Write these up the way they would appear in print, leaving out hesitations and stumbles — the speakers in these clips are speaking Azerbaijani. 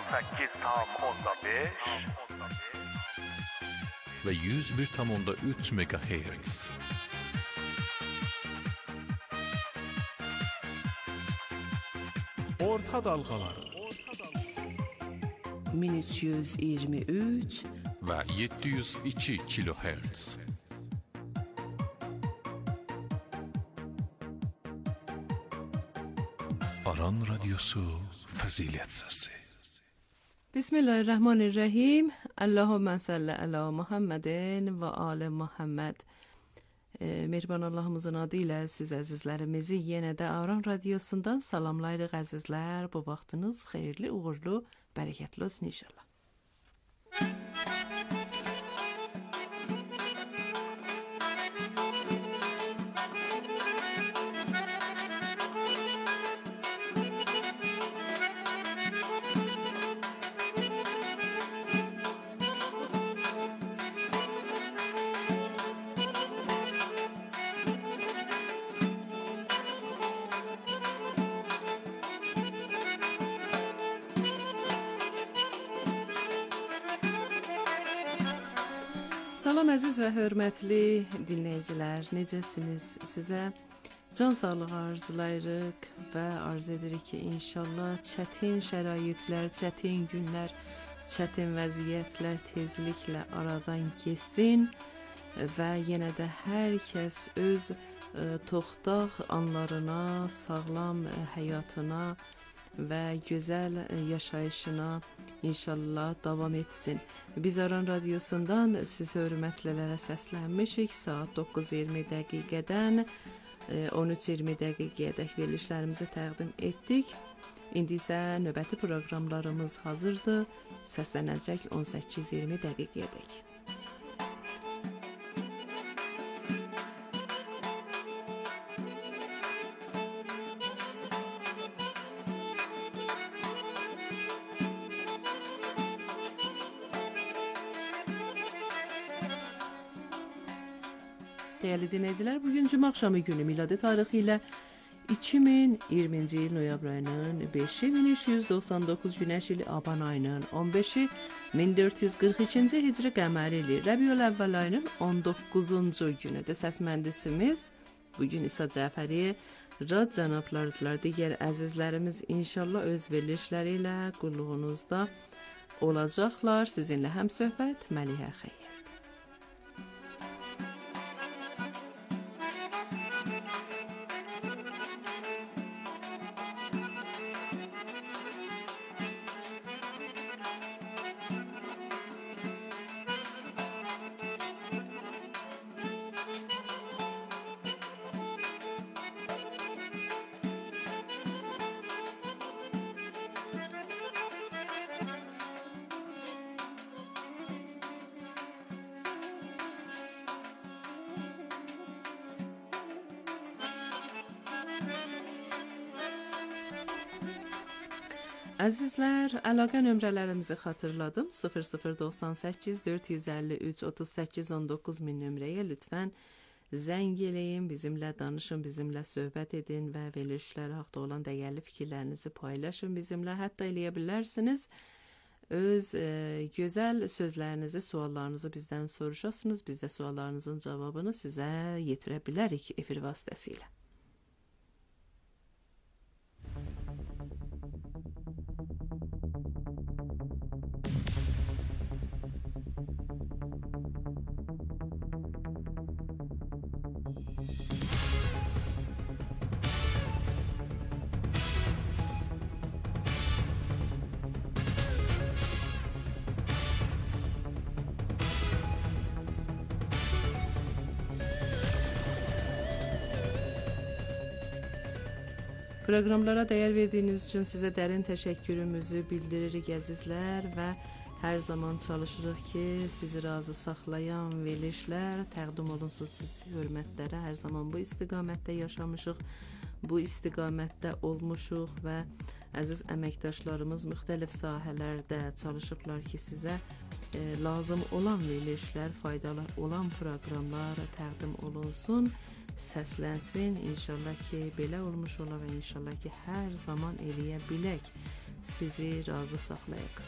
88,5 ve 101,3 MHz. Orta dalgalar 1323 ve 702 kHz. Aran Radyosu Fazilet Sesi. Bismillahirrahmanirrahim. Allahümme salli ala Muhammedin ve ala Muhammed. Mehriban Allahımızın adı ilə siz əzizlərimizi yenə də Aran Radyosundan salamlayırıq əzizlər. Bu vaxtınız xeyirli, uğurlu, bərəkətli olsun inşallah. Salam əziz və hörmətli dinləyicilər, necəsiniz? Sizə can sağlığı arzulayırıq və arzu edirik ki, inşallah çətin şəraitlər, çətin günlər, çətin vəziyyətlər tezliklə aradan keçsin və yenə də hər kəs öz toxtaq anlarına, sağlam həyatına və gözəl yaşayışına inşallah davam etsin. Biz Aran Radyosundan siz hörmətlilərə səslənmişik. Saat 9:20 dəqiqədən 13:20 dəqiqəyədək verilişlərimizi təqdim etdik. İndi isə növbəti proqramlarımız hazırdır. Səslənəcək 18:20 dəqiqəyədək. Değerli dinleyiciler, bugün Cuma akşamı günü miladi tarixi ilə 2020-ci il noyabr ayının 5-i 1399 günəş ili Aban ayının 15-i 1442-ci hicri qəməri ili Rəbiül Əvvəl ayının 19-cu günüdür. Səs mühəndisimiz bugün İsa Cəfəri, Rad cənablardılar. Digər əzizlərimiz inşallah öz verilişləri ilə qulluğunuzda olacaqlar. Sizinlə həm söhbət Məlihə Xeyir. Əzizlər, əlaqə nömrələrimizi xatırladım. 0098 453 38 19 min nömrəyə lütfən zəng eləyin, bizimlə danışın, bizimlə söhbət edin və verilişlər haqqında olan dəyərli fikirlərinizi paylaşın bizimlə. Hətta eləyə bilərsiniz, öz gözəl sözlərinizi, suallarınızı bizdən soruşasınız. Biz də suallarınızın cavabını sizə yetirə bilərik efir vasitəsilə. Proqramlara dəyər verdiyiniz üçün sizə dərin təşəkkürümüzü bildiririk əzizlər və hər zaman çalışırıq ki, sizi razı saxlayan verilişlər təqdim olunsun siz hörmətlərə. Hər zaman bu istiqamətdə yaşamışıq, bu istiqamətdə olmuşuq və əziz əməkdaşlarımız müxtəlif sahələrdə çalışıblar ki, sizə lazım olan verilişlər, faydalı olan proqramlar təqdim olunsun, səslənsin. İnşallah ki, belə olmuş ola və inşallah ki, hər zaman eləyə bilək. sizi razı saxlayaq.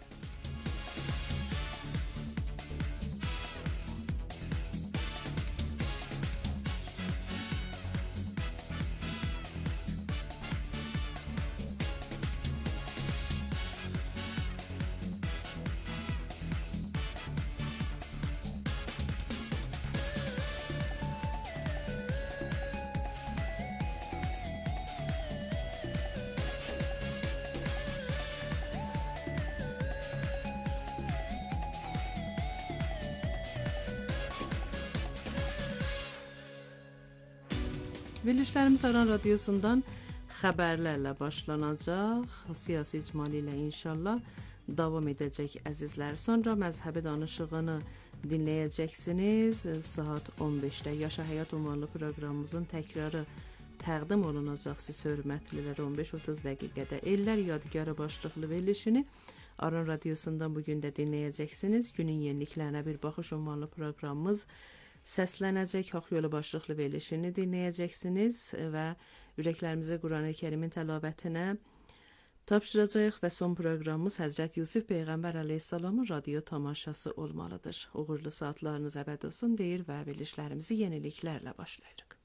Verilişlərimiz Aran Radiosundan xəbərlərlə başlanacaq. Siyasi icmali ilə inşallah davam edəcək əzizlər. Sonra məzhəbi danışığını dinləyəcəksiniz. Saat 15-də Yaşa Həyat ünvanlı proqramımızın təkrarı təqdim olunacaq siz hörmətlilər 15-30 dəqiqədə. Ellər Yadigarı başlıqlı verilişini Aran Radiosundan bugün də dinləyəcəksiniz. Günün yeniliklərinə bir baxış ünvanlı proqramımız səslənəcək. Haqq yolu başlıqlı verilişini dinləyəcəksiniz və ürəklərimizə Quran-ı Kərimin təlabətinə tapşıracağıq və son proqramımız Həzrət Yusif Peyğəmbər əleyhissalamın radio tamaşası olmalıdır. Uğurlu saatlarınız əbəd olsun deyir və verilişlərimizi yeniliklərlə başlayırıq.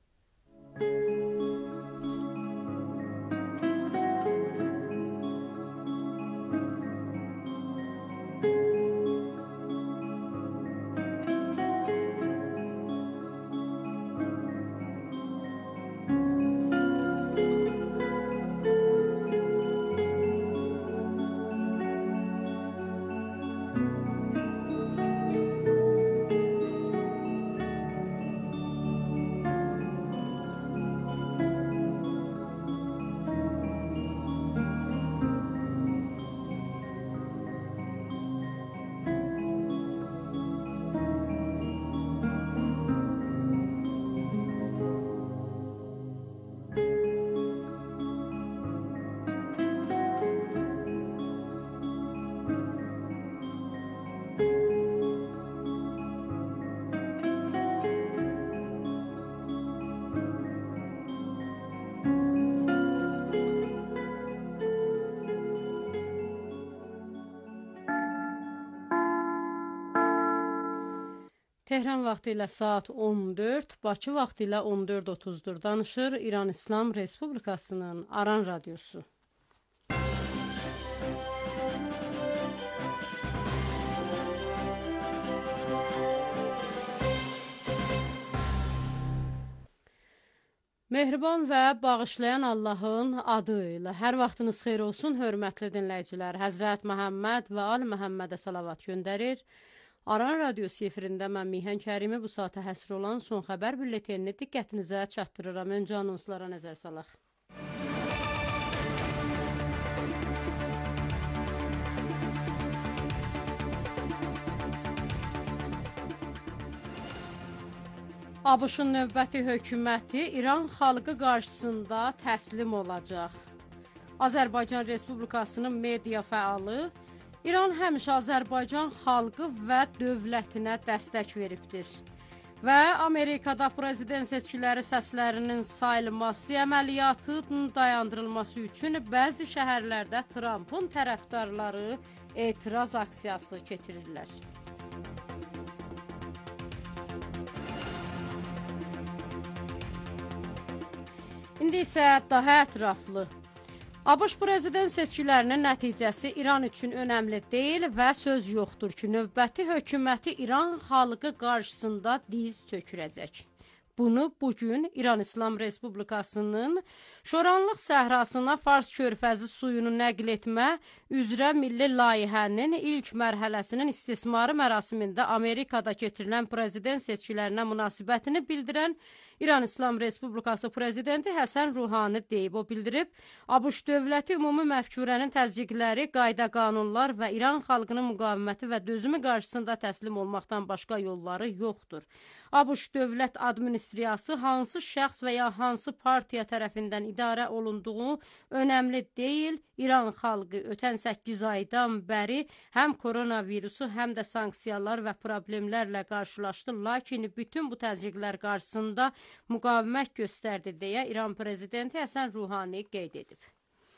Tehran vaxtı ilə saat 14, Bakı vaxtı ilə 14:30-dur. Danışır İran İslam Respublikasının Aran Radiosu. Mehriban və bağışlayan Allahın adı ilə hər vaxtınız xeyir olsun, hörmətli dinləyicilər. Həzrət Məhəmməd və Ali Məhəmmədə salavat göndərir. Aran Radiosu efirində mən Mihan Kərimi bu saata həsr olan son xəbər bülletenini diqqətinizə çatdırıram. Öncə anonslara nəzər salaq. ABŞ-ın növbəti hökuməti İran xalqı qarşısında təslim olacaq. Azərbaycan Respublikasının media fəalı İran həmişə Azərbaycan xalqı və dövlətinə dəstək veribdir. Və Amerikada prezident seçkiləri səslərinin sayılması əməliyyatının dayandırılması üçün bəzi şəhərlərdə Trumpın tərəfdarları etiraz aksiyası keçirirlər. İndi isə daha ətraflı. ABŞ prezident seçkilərinin nəticəsi İran üçün önəmli deyil və söz yoxdur ki, növbəti hökuməti İran xalqı qarşısında diz çökürəcək. Bunu bugün İran İslam Respublikasının Şoranlıq səhrasına Fars körfəzi suyunu nəql etmə üzrə milli layihənin ilk mərhələsinin istismarı mərasimində Amerikada keçirilən prezident seçkilərinə münasibətini bildirən İran İslam Respublikası prezidenti Həsən Ruhani deyib. O bildirib, ABŞ dövləti ümumi məfkurənin təzyiqləri, qayda qanunlar və İran xalqının müqaviməti və dözümü qarşısında təslim olmaqdan başqa yolları yoxdur. ABŞ dövlət administriyası hansı şəxs və ya hansı partiya tərəfindən idarə olunduğu önəmli deyil. İran xalqı ötən 8 aydan bəri həm koronavirusu, həm də sanksiyalar və problemlərlə qarşılaşdı. Lakin bütün bu təzyiqlər qarşısında müqavimət göstərdi deyə İran prezidenti Həsən Ruhani qeyd edib.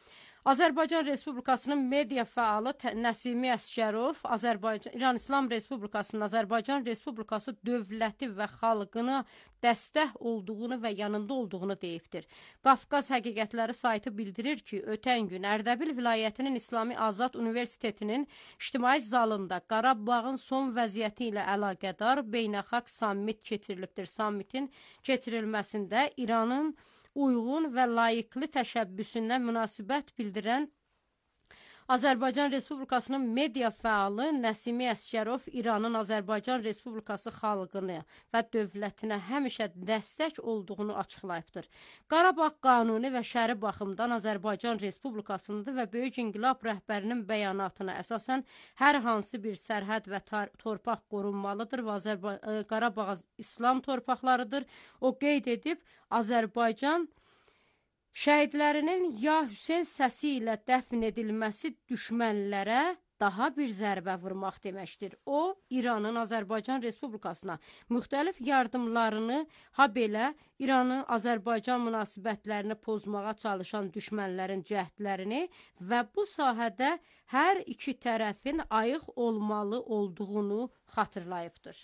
Azərbaycan Respublikasının media fəalı Nəsimi Əsgərov İran İslam Respublikasının Azərbaycan Respublikası dövləti və xalqına dəstək olduğunu və yanında olduğunu deyibdir. Qafqaz Həqiqətləri saytı bildirir ki, ötən gün Ərdəbil vilayətinin İslami Azad Universitetinin ictimai zalında Qarabağın son vəziyyəti ilə əlaqədar beynəlxalq sammit keçirilibdir. Sammitin keçirilməsində İranın uyğun və layiqli təşəbbüsündən münasibət bildirən Azərbaycan Respublikasının media fəalı Nəsimi Əsgərov İranın Azərbaycan Respublikası xalqını və dövlətinə həmişə dəstək olduğunu açıqlayıbdır. Qarabağ qanuni və şəri baxımdan Azərbaycan Respublikasındadır və Böyük İnqilab rəhbərinin bəyanatına əsasən hər hansı bir sərhəd və torpaq qorunmalıdır və Qarabağ İslam torpaqlarıdır. O qeyd edib, Azərbaycan şəhidlərinin ya Hüseyn səsi ilə dəfn edilməsi düşmənlərə daha bir zərbə vurmaq deməkdir. O, İranın Azərbaycan Respublikasına müxtəlif yardımlarını, ha belə İranın Azərbaycan münasibətlərini pozmağa çalışan düşmənlərin cəhdlərini və bu sahədə hər iki tərəfin ayıq olmalı olduğunu xatırlayıbdır.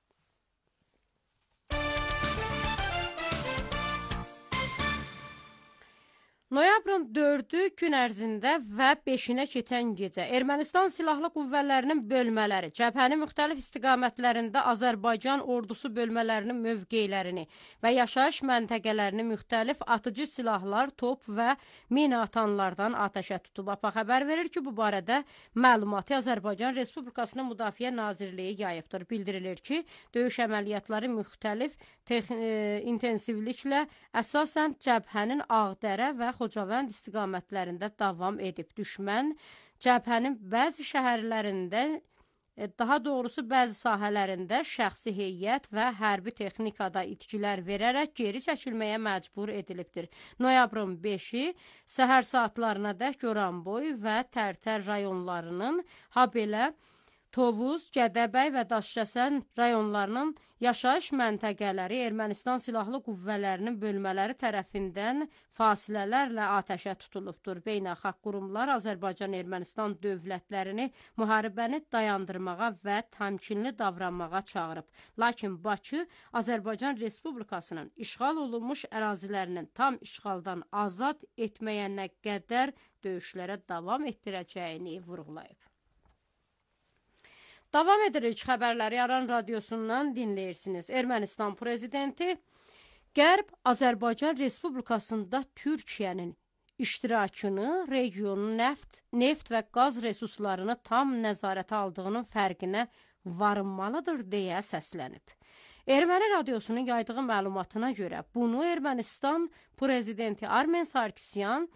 Noyabrın 4-ü gün ərzində və 5-inə keçən gecə Ermənistan Silahlı Qüvvələrinin bölmələri cəbhənin müxtəlif istiqamətlərində Azərbaycan ordusu bölmələrinin mövqeylərini və yaşayış məntəqələrini müxtəlif atıcı silahlar, top və mina atanlardan atəşə tutub. APA xəbər verir ki, bu barədə məlumatı Azərbaycan Respublikasının Müdafiə Nazirliyi yayıbdır. Bildirilir ki, döyüş əməliyyatları müxtəlif intensivliklə əsasən cəbhənin Ağdərə və Xocavənd istiqamətlərində davam edib. Düşmən cəbhənin bəzi şəhərlərində, daha doğrusu bəzi sahələrində şəxsi heyət və hərbi texnikada itkilər verərək geri çəkilməyə məcbur edilibdir. Noyabrın 5-i səhər saatlarına dək Goranboy və Tərtər rayonlarının, ha belə Tovuz, Gədəbəy və Daşkəsən rayonlarının yaşayış məntəqələri Ermənistan Silahlı Qüvvələrinin bölmələri tərəfindən fasilələrlə atəşə tutulubdur. Beynəlxalq qurumlar Azərbaycan-Ermənistan dövlətlərini müharibəni dayandırmağa və təmkinli davranmağa çağırıb. Lakin Bakı Azərbaycan Respublikasının işğal olunmuş ərazilərinin tam işğaldan azad etməyənə qədər döyüşlərə davam etdirəcəyini vurğulayıb. Davam edirik xəbərləri Aran radiosundan dinləyirsiniz. Ermənistan prezidenti Qərb Azərbaycan Respublikasında Türkiyənin iştirakını, regionun neft və qaz resurslarını tam nəzarətə aldığının fərqinə varınmalıdır deyə səslənib. Erməni radiosunun yaydığı məlumatına görə bunu Ermənistan prezidenti Armen Sarkisyan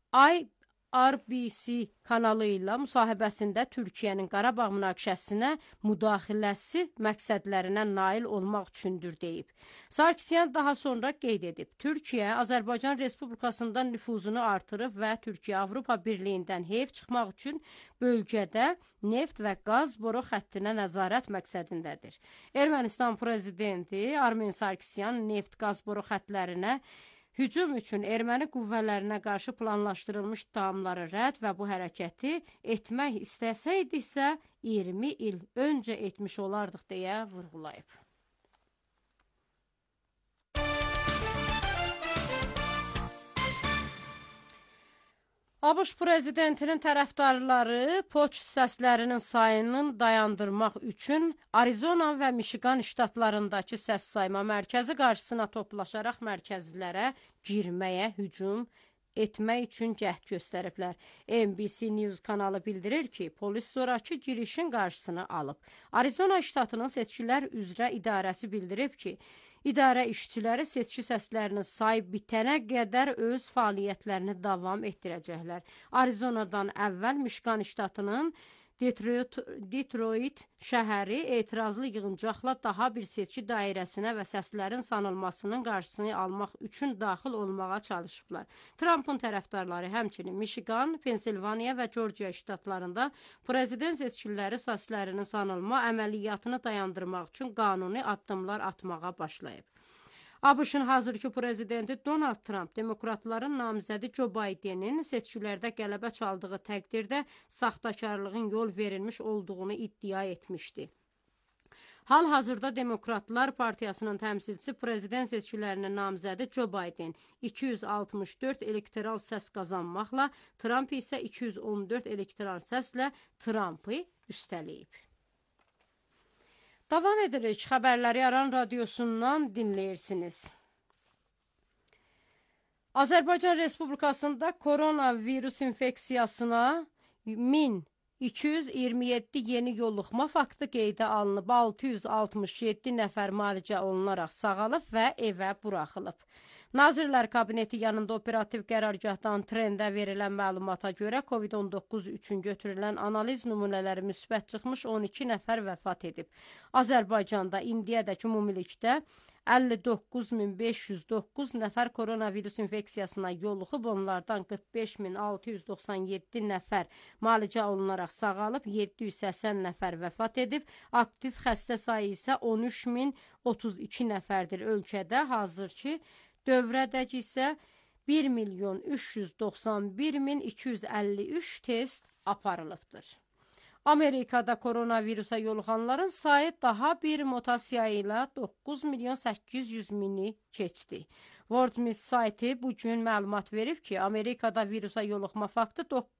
RBC kanalı ilə müsahibəsində Türkiyənin Qarabağ münaqişəsinə müdaxiləsi məqsədlərinə nail olmaq üçündür deyib. Sarkisyan daha sonra qeyd edib, Türkiyə Azərbaycan Respublikasında nüfuzunu artırıb və Türkiyə Avropa Birliyindən heyf çıxmaq üçün bölgədə neft və qaz boru xəttinə nəzarət məqsədindədir. Ermənistan prezidenti Armen Sarkisyan neft-qaz boru xəttlərinə hücum üçün erməni qüvvələrinə qarşı planlaşdırılmış ittihamları rədd və bu hərəkəti etmək istəsəydisə 20 il öncə etmiş olardıq deyə vurğulayıb. ABŞ prezidentinin tərəfdarları poçt səslərinin sayını dayandırmaq üçün Arizona və Michigan ştatlarındakı səs sayma mərkəzi qarşısına toplaşaraq mərkəzlərə girməyə hücum etmək üçün cəhd göstəriblər. NBC News kanalı bildirir ki, polis sonrakı girişin qarşısını alıb. Arizona ştatının seçkilər üzrə idarəsi bildirib ki, İdarə işçiləri seçki səslərinin sayı bitənə qədər öz fəaliyyətlərini davam etdirəcəklər. Arizonadan əvvəl Michigan ştatının Detroit şəhəri etirazlı yığıncaqla daha bir seçki dairəsinə və səslərin sanılmasının qarşısını almaq üçün daxil olmağa çalışıblar. Trumpın tərəfdarları həmçinin Michigan, Pensilvaniya və Georgia ştatlarında prezident seçkiləri səslərinin sanılma əməliyyatını dayandırmaq üçün qanuni addımlar atmağa başlayıb. ABŞ-ın hazırki prezidenti Donald Trump demokratların namizədi Joe Bidenin seçkilərdə qələbə çaldığı təqdirdə saxtakarlığın yol verilmiş olduğunu iddia etmişdi. Hal-hazırda Demokratlar Partiyasının təmsilçisi prezident seçkilərinin namizədi Joe Biden 264 elektoral səs qazanmaqla, Trump isə 214 elektoral səslə Trump'ı üstələyib. Davam edirik. Xəbərləri Aran radiosundan dinləyirsiniz. Azərbaycan Respublikasında koronavirus infeksiyasına 1227 yeni yoluxma faktı qeydə alınıb, 667 nəfər müalicə olunaraq sağalıb və evə buraxılıb. Nazirlər Kabineti yanında operativ qərargahdan trendə verilən məlumata görə COVID-19 üçün götürülən analiz nümunələri müsbət çıxmış 12 nəfər vəfat edib. Azərbaycanda indiyədək ümumilikdə 59.509 nəfər koronavirus infeksiyasına yoluxub, onlardan 45.697 nəfər müalicə olunaraq sağalıb, 780 nəfər vəfat edib, aktiv xəstə sayı isə 13.032 nəfərdir. Ölkədə hazırki dövrədəki isə 1.391.253 test aparılıbdır. Amerikada koronavirusa yoluxanların sayı daha bir mutasiya ilə 9.800.000-i keçdi. WorldMis sayti bugün məlumat verib ki, Amerikada virusa yoluxma faktı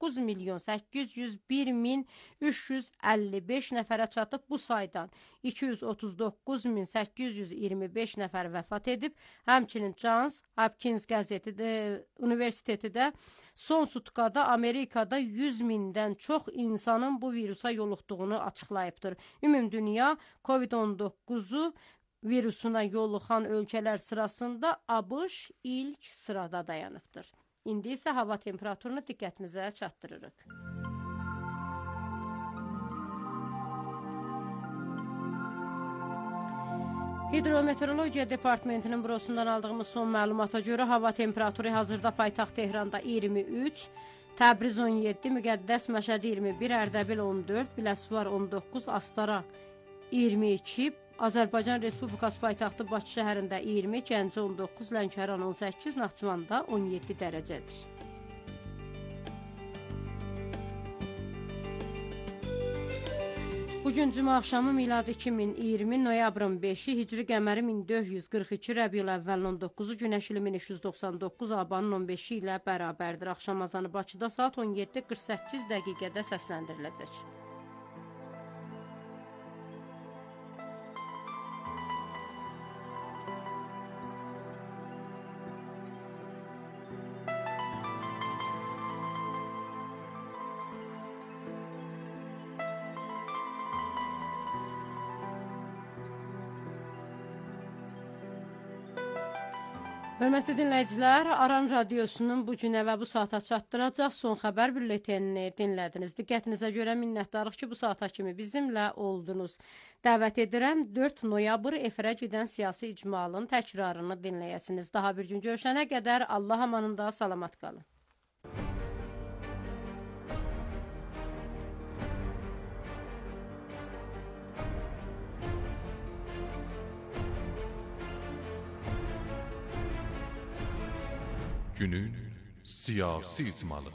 9.801.355 nəfərə çatıb. Bu saydan 239.825 nəfər vəfat edib. Həmçinin Johns Hopkins Universiteti də son sutkada Amerikada 100.000-dən çox insanın bu virusa yoluxduğunu açıqlayıbdır. Ümumdünya COVID-19 virusuna yoluxan ölkələr sırasında ABŞ ilk sırada dayanıbdır. İndi isə hava temperaturunu diqqətinizə çatdırırıq. Hidrometeorologiya Departamentinin bürosundan aldığımız son məlumata görə hava temperaturu hazırda paytaxt Tehranda 23, Təbriz 17, Müqəddəs Məşədi 21, Ərdəbil 14, Biləsuvar 19, Astara 22, Azərbaycan Respublikası paytaxtı Bakı şəhərində 20, Gəncə 19, Lənkəran 18, Naxçıvanda 17 dərəcədir. Bugün cümə axşamı milad 2020, noyabrın 5-i, hicri qəməri 1442, Rəbiyül əvvəlin 19-u, günəş ili 1399, abanın 15-i ilə bərabərdir. Axşam azanı Bakıda saat 17:48 dəqiqədə səsləndiriləcək. Hörmətli dinləyicilər, Aran radiosunun bu günə və bu saata çatdıracaq son xəbər bülletenini dinlədiniz. Diqqətinizə görə minnətdarıq ki, bu saata kimi bizimlə oldunuz. Dəvət edirəm 4 noyabr efirə gedən siyasi icmalın təkrarını dinləyəsiniz. Daha bir gün görüşənə qədər Allah amanında salamat qalın. Günün siyasi icmalı.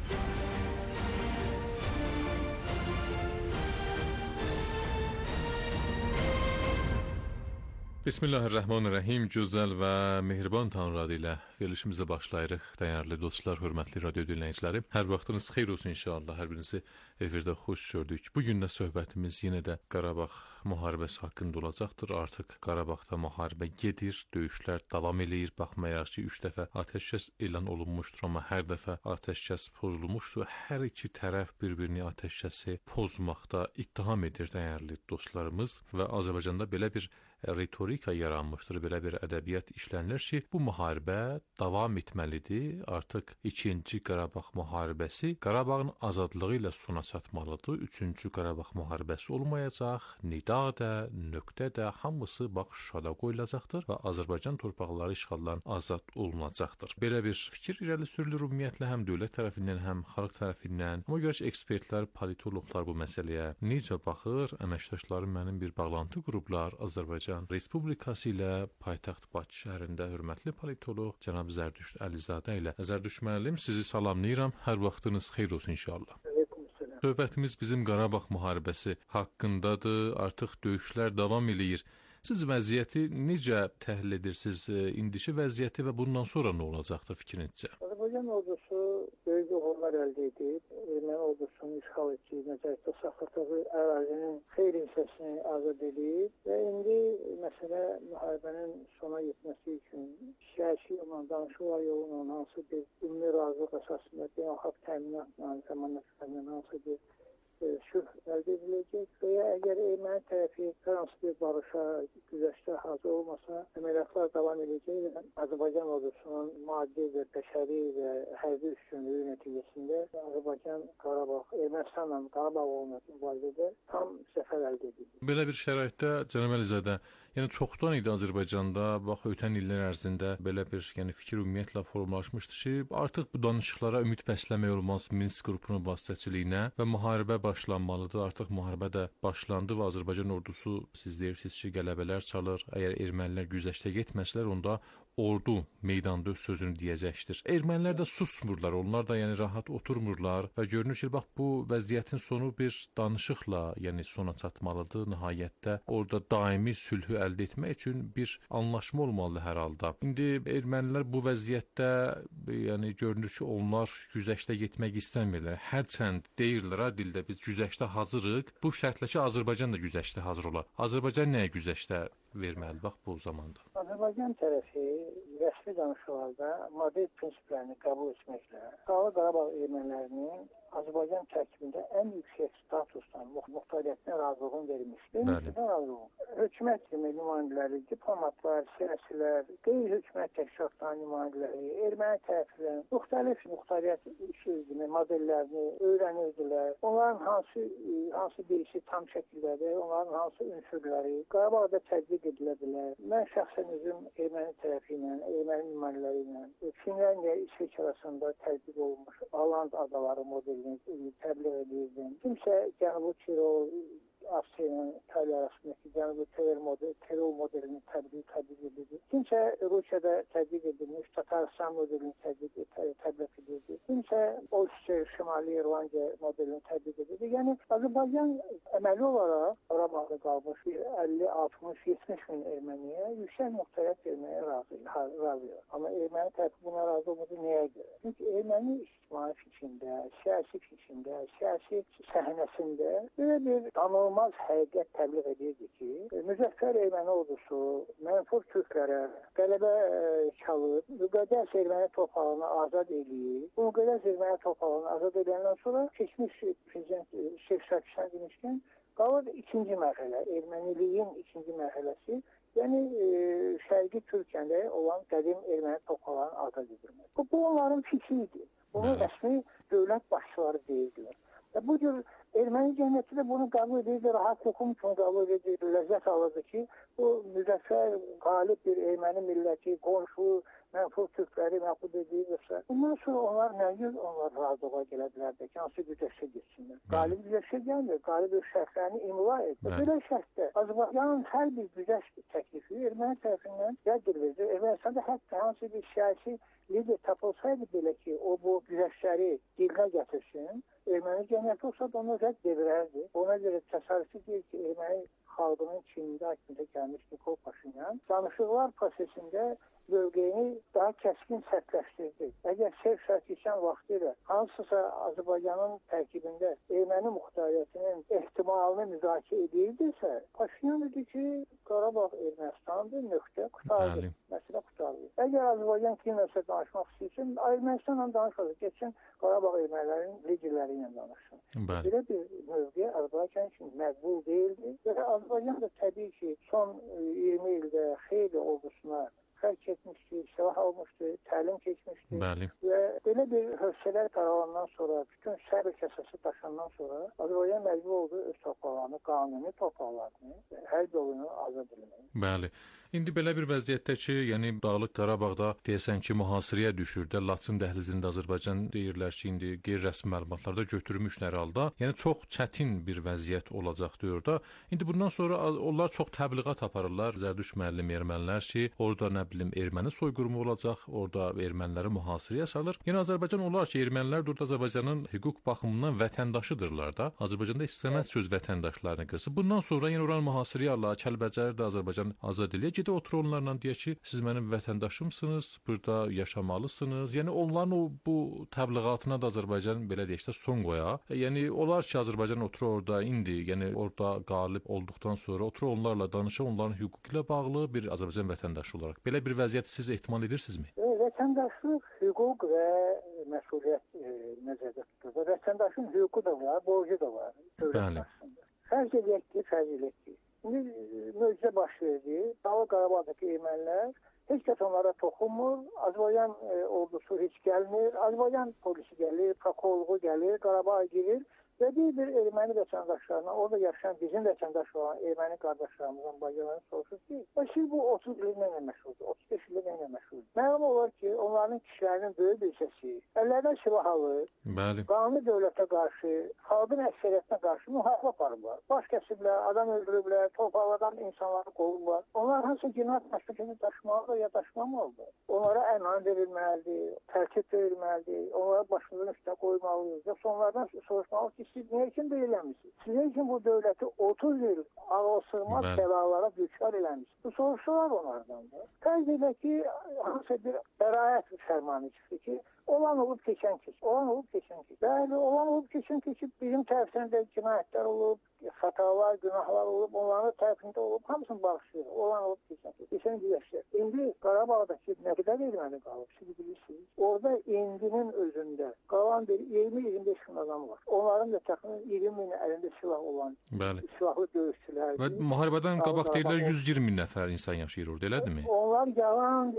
Bismillahirrahmanirrahim. Gözəl və mehriban Tanrı adı ilə verilişimizə başlayırıq. Dəyərli dostlar, hörmətli radio dinləyiciləri. Hər vaxtınız xeyir olsun inşallah. Hər birinizi efirdə xoş gördük. Bugün də söhbətimiz yenə də Qarabağ müharibəsi haqqında olacaqdır. Artıq Qarabağda müharibə gedir, döyüşlər davam eləyir. Baxmayaraq ki, 3 dəfə atəşkəs elan olunmuşdur, amma hər dəfə atəşkəs pozulmuşdur. Hər iki tərəf bir-birini atəşkəsi pozmaqda ittiham edir dəyərli dostlarımız və Azərbaycanda belə bir ritorika yaranmışdır, belə bir ədəbiyyat işlənir ki, bu müharibə davam etməlidir. Artıq 2-ci Qarabağ müharibəsi Qarabağın azadlığı ilə sona çatmalıdır. 3-cü Qarabağ müharibəsi olmayacaq. Nida da, nöqtə də hamısı bax Şuşada qoyulacaqdır və Azərbaycan torpaqları işğaldan azad olunacaqdır. Belə bir fikir irəli sürülür ümumiyyətlə həm dövlət tərəfindən, həm xalq tərəfindən. Amma görək ekspertlər, politoloqlar bu məsələyə necə baxır? Əməkdaşlarım mənim bir bağlantı qruplar Azərbaycan Respublikası ilə paytaxt Bakı şəhərində hörmətli politoloq cənab Zərdüşt Əlizadə ilə. Zərdüşt müəllim, sizi salamlayıram. Hər vaxtınız xeyir olsun inşallah. Söhbətimiz bizim Qarabağ müharibəsi haqqındadır. Artıq döyüşlər davam eləyir. Siz vəziyyəti necə təhlil edirsiniz? İndiki vəziyyəti və bundan sonra nə olacaqdır fikrinizcə? Azərbaycan ordusu böyük uğurlar əldə edib. Erməni ordusunun işğal etdiyi nəzarətdə saxladığı ərazinin xeyli hissəsini azad edib və indi məsələ müharibənin sona yetməsi üçün siyasi danışıqlar yolu ilə hansı bir ümumi razılıq əsasında beynəlxalq təminatla, zəmanətlərlə hansı bir sülh əldə ediləcək və ya əgər erməni tərəfi hər hansı bir barışa, güzəştə hazır olmasa, əməliyyatlar davam edəcək və Azərbaycan ordusunun maddi və bəşəri və hərbi üstünlüyü nəticəsində Azərbaycan Qarabağ, Ermənistanla Qarabağ olması mübarizədə tam zəfər əldə edildi. Belə bir şəraitdə cənab Əlizadə, yəni çoxdan idi Azərbaycanda, bax ötən illər ərzində belə bir fikir ümumiyyətlə formalaşmışdı ki, artıq bu danışıqlara ümid bəsləmək olmaz Minsk qrupunun vasitəçiliyinə və müharibə başlanmalıdır. Artıq müharibə də başlandı və Azərbaycan ordusu siz deyirsiniz ki, qələbələr çalır. Əgər ermənilər güzəştə getməsələr, onda ordu meydanda öz sözünü deyəcəkdir. Ermənilər də susmurlar, onlar da rahat oturmurlar və görünür ki, bax bu vəziyyətin sonu bir danışıqla, sona çatmalıdır. Nəhayətdə orada daimi sülhü əldə etmək üçün bir anlaşma olmalıdır hər halda. İndi ermənilər bu vəziyyətdə, görünür ki, onlar güzəştə getmək istəmirlər. Hərçənd deyirlər dildə biz güzəştə hazırıq. Bu şərtlə ki, Azərbaycan da güzəştə hazır olar. Azərbaycan nəyə güzəştə verməli bax bu zamanda? Azərbaycan tərəfi rəsmi danışıqlarda Madrid prinsiplərini qəbul etməklə Dağlıq Qarabağ ermənilərinin Azərbaycan tərkibində ən yüksək statusdan muxtariyyətinə razılığını vermiş. Hökumət nümayəndələri, diplomatlar, siyasilər, qeyri-hökumət təşkilatlarının nümayəndələri, erməni tərəfinin müxtəlif muxtariyyət modellərini öyrənirdilər. Onların hansı birisi tam şəkildədir, onların hansı ünsürləri Qarabağda tətbiq edilə bilər. Mən şəxsən özüm erməni tərəfi ilə, erməni nümayəndələri ilə Finlandiya, İsveç arasında tətbiq olunmuş Aland adaları modelini təbliğ edirdim. Kimsə Cənubi Tirol, Avstriya ilə İtaliya arasındakı Cənubi Tirol modelini tətbiq edirdi. Kimsə Rusiyada tətbiq edilmiş Tataristan modelini tətbiq edirdi. Kimsə Osser, Şimali İrlandiya modelini tətbiq edirdi. Yəni Azərbaycan əməli olaraq Qarabağda qalmış 50, 60, 70 min erməniyə yüksək muxtariyyət verməyə razıdır. Amma erməni tərəfi buna razı olmadı nəyə görə? Çünki erməni ictimai fikrində, siyasi fikrində, siyasi səhnəsində belə bir danılmaz həqiqət təbliğ edirdi ki, müzəffər erməni ordusu mənfur türklərə qələbə çalıb, müqəddəs erməni torpağını azad eləyib. Bu müqəddəs erməni torpağını azad edəndən sonra keçmiş prezident Şeyx Sarkisyan demişkən, qalır ikinci mərhələ, erməniliyin ikinci mərhələsi, yəni Şərqi Türkiyəndə olan qədim erməni torpaqlarını azad edilmək. Bu onların fikridir. Bunu rəsmi dövlət başçıları deyirdilər. Bu cür erməni cəmiyyəti də bunu qəbul edirdi, rahat hökum kimi qəbul edirdi, ləzzət alırdı ki, bu müzəffər, qalib bir erməni milləti, qonşu, mənfur türkləri məqbul edirsə, bundan sonra onlar nəyiz onlar razılığa gələ bilərdi ki, hansı güzəştə geçsinlər. Qalib güzəştə gəlmir, qalib öz şərtlərini imla edir. Belə şərtdə Azərbaycanın hər bir güzəş təklifi erməni tərəfindən rədd edilir. Ermənistanda hətta hansı bir siyasi lider tapılsaydı belə ki, o bu güzəşləri dilinə gətirsin, erməni cəmiyyəti olsa da onu rədd edirərdi. Ona görə təsadüfi deyil ki, erməni xalqının Çinində hakimiyyətə gəlmiş Nikol Paşinyan danışıqlar prosesində mövqeyini daha kəskin sərtləşdirdi. Əgər Şeyx Sarkisyan vaxtı ilə hansısa Azərbaycanın tərkibində erməni muxtariyyətinin ehtimalını müzakirə edirdisə, Paşinyan dedi ki, Qarabağ Ermənistandır, nöqtə qutardı. Məsələ qutardı. Əgər Azərbaycan kiminləsə danışmaq istəyirsin, Ermənistanla danışılır. Geçsin Qarabağ ermənilərinin liderləri ilə danışsın. Belə bir mövqe Azərbaycan üçün məqbul deyildi. Və Azərbaycan da təbii ki, son 20 ildə xeyli ordusuna xərc etmişdi, silah almışdı, təlim keçmişdi. Bəli. Və belə bir hövsələ qaralandan sonra, bütün səbr kəsəsi daşandan sonra Azərbaycan məcbur oldu öz torpaqlarını, qanuni torpaqlarını, hər yolunu azad etməyə. Bəli. İndi belə bir vəziyyətdə ki, yəni Dağlıq Qarabağda deyəsən ki, mühasirəyə düşür də, Laçın dəhlizində Azərbaycan deyirlər ki, indi qeyri-rəsmi məlumatlarda götürmüşlər halda. Yəni çox çətin bir vəziyyət olacaqdır orada. İndi bundan sonra onlar çox təbliğat aparırlar, Zərdüşt müəllim ermənilər ki, orada nə bilim erməni soyqırımı olacaq, orada erməniləri mühasirəyə salır. Yəni Azərbaycan olar ki, ermənilər də orada Azərbaycanın hüquq baxımından vətəndaşıdırlar da. Azərbaycanda istəməz söz vətəndaşlarını qırsın. Bundan sonra yəni oranı mühasirəyə alırlar, Kəlbəcəri də Azərbaycan azad eləyir. Gedə otur onlarla deyə ki, siz mənim vətəndaşımsınız, burada yaşamalısınız. Yəni onların o bu təbliğatına da Azərbaycan belə deyək də son qoya. Yəni olar ki, Azərbaycan otur orada indi, yəni orada qalib olduqdan sonra otur onlarla danışa, onların hüququ ilə bağlı bir Azərbaycan vətəndaşı olaraq. Belə bir vəziyyət siz ehtimal edirsinizmi? Vətəndaşlıq hüquq və məsuliyyət nəzərdə tutulur. Vətəndaşın hüququ da var, borcu da var. Bəli. Fərq edək ki. İndi möcüzə baş verdi. Dağlıq Qarabağdakı ermənilər heç kəs onlara toxunmur. Azərbaycan ordusu heç gəlmir. Azərbaycan polisi gəlir, prokurorluğu gəlir, Qarabağa girir və bir erməni vətəndaşlarına, orada yaşayan bizim vətəndaş olan erməni qardaşlarımızdan, bacılarını soruşur ki, siz bu 30 illə nə məşğuldur, 35 illə nə məşğuldur? Məlum olar ki, onların kişilərinin böyük bir hissəsi əllərdən silah alır, qanuni dövlətə qarşı, xalqın əksəriyyətinə qarşı müharibə aparırlar. Baş kəsiblər, adam öldürüblər, torpaqlardan insanları qovurlar. Onlar hansı cinayət məsuliyyətini daşımalıdır ya daşımamalıdır? Onlara əman verilməlidir, tərkib verilməlidir, onlara başımızın üstə qoymalıyız. Yoxsa onlardan soruşmalı ki, siz niyə üçün deyilməmişsiniz? Siz niyə üçün bu dövləti 30 il ağılsırmaz bəlalara düçar eləmişsiniz? Bu soruşurlar onlardan da. Fərz edək ki, hansı bir bəraət fərmanı çıxdı ki, olan olub keçən keçib. Bəli, olan olub keçən keçib bizim tərəfində cinayətlər olub, xətalar, günahlar olub, onların tərəfində olub, hamısını bağışlayır. Olan olub keçən keçib. Keçən güləşlər. İndi Qarabağdakı nə qədər erməni qalıb, siz bilirsiniz. Orada indinin özündə qalan bir 20-25 min adam var. Onların da təxminən 20 min əlində silah olan, silahlı döyüşçülər. Və müharibədən qabaq deyirlər 120 min nəfər insan yaşayır orada, elədirmi? Onlar yalan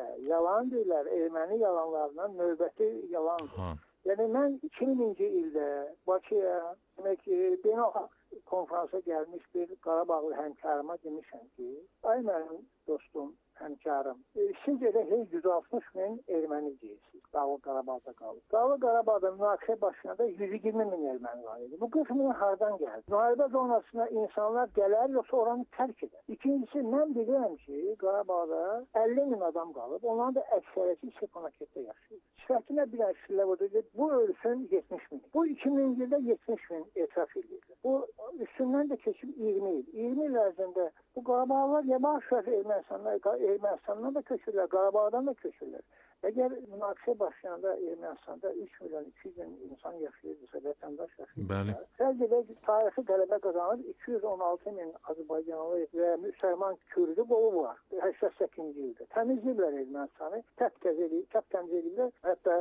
deyirlər. Erməni yalanlarından növbəti yalandır. Yəni mən 2000-ci ildə Bakıya, demək ki, beynəlxalq konfransa gəlmiş bir Qarabağlı həmkarıma demişəm ki, ay mənim dostum, həmkarım, siz elə 160 min erməni deyirsiniz, Dağlıq Qarabağda qalıb. Dağlıq Qarabağda münaqişə başında 120 min erməni var idi. Bu 40 min hardan gəldi? Müharibə zonasına insanlar gələr, yoxsa oranı tərk edər. İkincisi, mən bilirəm ki, Qarabağda 50 min adam qalıb, onların da əksəriyyəti Seponaketdə yaşayır. Sifətinə bir əksirlə vurdu, bu ölsün 70 min. Bu 2000-ci ildə 70 min etiraf edir. Bu üstündən də keçib 20 il. 20 il ərzində bu Qarabağlar yavaş-yavaş Ermənistandan da köçürlər, Qarabağdan da köçürlər. Əgər münaqişə başlayanda Ermənistanda 3 milyon 200 min insan yaşayırsa, vətəndaş yaşayırsa, sadəcə tarixi qələbə qazanıb 216 min Azərbaycanlı və müsəlman Kürdü qolu var 88-ci ildə. Təmizləyiblər Ermənistanı, təp-təmiz ediblər. Hətta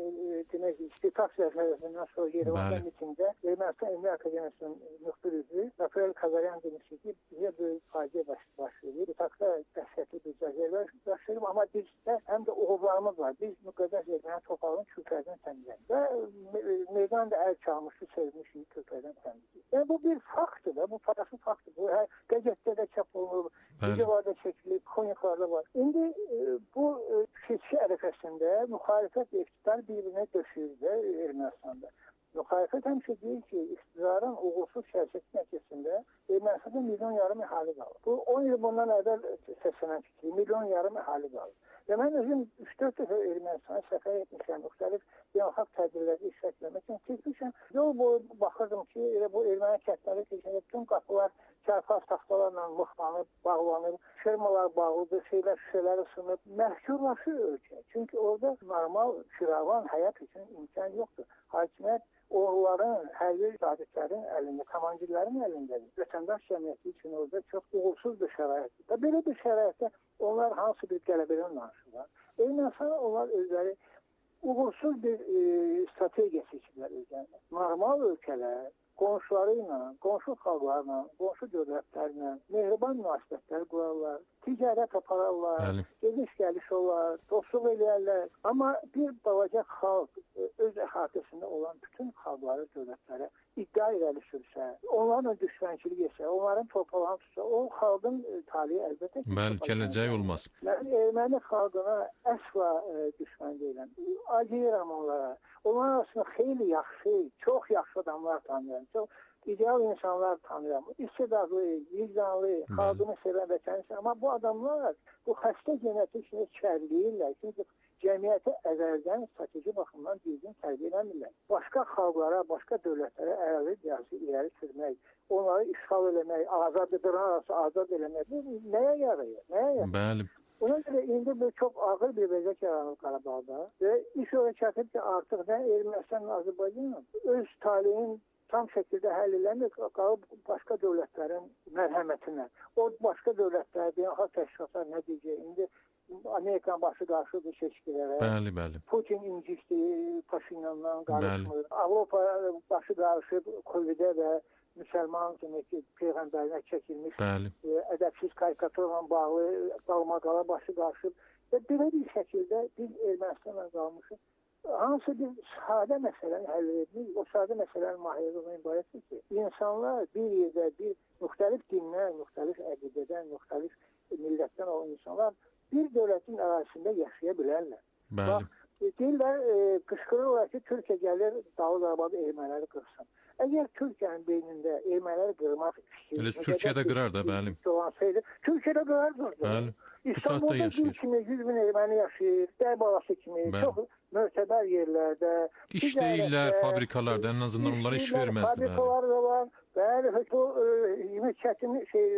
demək, İstiqlal zəfərlərindən sonra Yerevanda mitingdə Ermənistan Elmi Akademiyasının müxbir üzvü Rafael Kazaryan demişdi ki, bizə böyük faciə başlayıb. İstaqda dəhşətli bir cəzələr başlayıb, amma bizdə həm də oğullarımız var. Biz müqəddəs erməni torpağının külfərdən təmizləyik və meydanda əl çalmışı, sevmişi külfərdən təmizləyik. Yəni bu bir faktdır da, bu parası faktdır. Bu qəzetdə də çap olunur, videolarda çəkilib, kroniklarda var. İndi bu keçiş ərəfəsində müxalifət və iqtidar bir-birinə döşüyür də Ermənistanda. Müxalifət həmişə deyir ki, iqtidarın uğursuz siyasəti nəticəsində Ermənistanda milyon yarım əhali qalır. Bu 10 il bundan əvvəl səslənən fikri, milyon yarım əhali qalır. Və mən özüm 3-4 dəfə Ermənistana səfər etmişəm, müxtəlif beynəlxalq tədbirlərdə iştirak etmək üçün keçmişəm. Yol boyu baxırdım ki, bu erməni kəndləri keçəndə bütün qapılar çarpaz taxtalarla mıxlanıb, bağlanıb, şirmalar bağlıdır, şüşələr ısınıb, məhkurlaşır ölkə. Çünki orada normal, firavan həyat üçün imkan yoxdur. Hakimiyyət oğulların, hərbi zabitlərin əlində, komandirlərin əlindədir. Vətəndaş cəmiyyəti üçün orada çox uğursuz bir şəraitdir. Və belə bir şəraitdə onlar hansı bir qələbədən danışırlar. Ermənistan onlar özləri uğursuz bir strategiya seçirlər özlərinə. Normal ölkələr qonşuları ilə, qonşu xalqlarla, qonşu dövlətlərlə mehriban münasibətlər qurarlar, ticarət apararlar, Bəli. gediş-gəliş olar, dostluq eləyərlər. Amma bir balaca xalq öz əhatəsində olan bütün xalqları, dövlətlərə iddia irəli sürsə, onlarla düşmənçilik etsə, onların torpağını tutsa, o xalqın taleyi əlbəttə ki, Bəli, gələcəyi olmaz. Mən erməni xalqına əsla düşmən deyiləm. Acıyıram onlara. Onların arasında xeyli yaxşı, çox yaxşı adamlar tanıyıram. Çox ideal insanlar tanıyıram. İstedadlı, vicdanlı, xalqını sevən vətəndaş. Amma bu adamlar bu xəstə cəmiyyətin içində çərləyirlər. Çünki cəmiyyəti əvvəldən strateji baxımdan düzgün tərbiyə eləmirlər. Başqa xalqlara, başqa dövlətlərə ərazi siyasi irəli sürmək, onları işğal eləmək, azad eləmək, bu nəyə yarayır? Nəyə yarayır? Bəli. Ona görə indi bu çox ağır bir vəziyyət yaranır Qarabağda və iş öyle çatır ki, artıq nə Ermənistan, Azərbaycan öz taleyini tam şəkildə həll eləmir, qalıb başqa dövlətlərin mərhəmətinə. O başqa dövlətlər, beynəlxalq təşkilatlar nə deyəcək? İndi Amerikan başı qarşıdır seçkilərə. Bəli, bəli. Putin incikdi, Paşinyandan qarışmır. Avropa başı qarışıb Covid'e və müsəlman demək ki, peyğəmbərinə çəkilmiş ədəbsiz karikaturla bağlı qalmaqala başı qarışıb və belə bir şəkildə biz Ermənistanla qalmışıq. Hansı bir sadə məsələni həll edilir, o sadə məsələnin mahiyyəti ibarətdir ki, insanlar bir yerdə, bir müxtəlif dindən, müxtəlif əqidədən, müxtəlif millətdən olan insanlar bir dövlətin ərazisində yaşaya bilərlər. Bəli. Bax, deyirlər, qışqırırlar ki, Türkiyə gəlir, Dağlıq Qarabağda erməniləri qırsın. Əgər Türkiyənin beynində erməniləri qırmaq istəyir... Elə Türkiyədə qırar da, bəli. Türkiyədə qırardır. Bəli. İstanbul'da bir kimi 100 bin erməni yaşayır, Dərbalası kimi, çox mötəbər yerlərdə. İşləyirlər fabrikalarda, en azından onlara iş verməzdi. Fabrikalar da var. Bəli, bu Ümit Çətin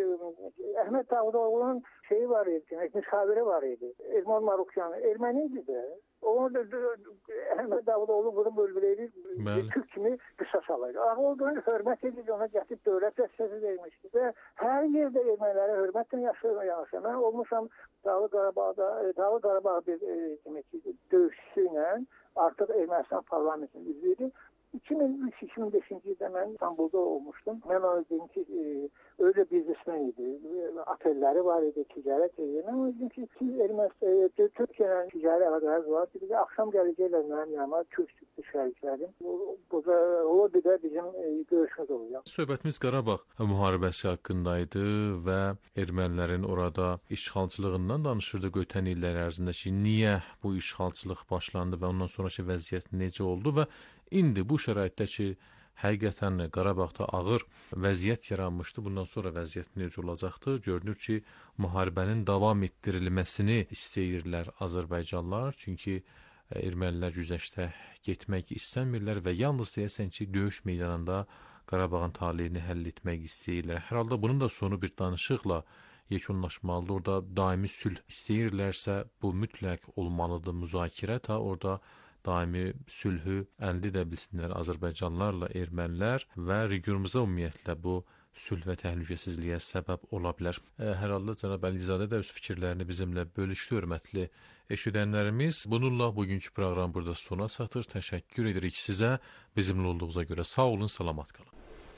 Əhməd Davutoğlu'nun şeyi var idi, müşaviri var idi. Erman Marukyan, erməni idi də. Onu Əhməd Davutoğlu bunu bölbüləyir, bir Türk kimi qısas alır. Ağıldığını hörmət edir, ona gətirib dövlət vəzifəsi vermişdir. Və hər yerdə ermənilərə hörmətlə yaşayır. Mən olmuşam Dağlıq Qarabağ bir döyüşçüsü ilə artıq Ermənistan parlamentinin üzvüydü. 2003-2005-ci ildə mən İstanbul'da olmuşdum. Mən onu dedim ki, öyle biznesmen idi. Otelləri var idi, ticarət edir. Mən onu dedim ki, siz Türkiye'nin ticari əlaqələriniz var. Dedi ki, axşam gələcəklər mənim yanıma Türk şəriklərim. Burada Lobby'də bizim görüşümüz olacaq. Söhbətimiz Qarabağ müharibəsi haqqındaydı və ermənilərin orada işğalçılığından danışırdıq ötən illər ərzində ki, niyə bu işğalçılıq başlandı və ondan sonraki vəziyyət necə oldu və indi bu şəraitdə ki, həqiqətən Qarabağda ağır vəziyyət yaranmışdı. Bundan sonra vəziyyət necə olacaqdı? Görünür ki, müharibənin davam etdirilməsini istəyirlər Azərbaycanlılar. Çünki ermənilər güzəştə getmək istəmirlər və yalnız deyəsən ki, döyüş meydanında Qarabağın taleyini həll etmək istəyirlər. Hər halda bunun da sonu bir danışıqla yekunlaşmalıdır. Orada daimi sülh istəyirlərsə, bu mütləq olmalıdır. Müzakirə ta orada daimi sülhü əldə edə bilsinlər Azərbaycanlılarla ermənilər və regionumuzda ümumiyyətlə bu sülh və təhlükəsizliyə səbəb ola bilər. Hər halda cənab Əlizadə də öz fikirlərini bizimlə bölüşdü, hörmətli eşidənlərimiz. Bununla bugünkü proqram burada sona çatır. Təşəkkür edirik sizə. Bizimlə olduğunuza görə sağ olun, salamat qalın.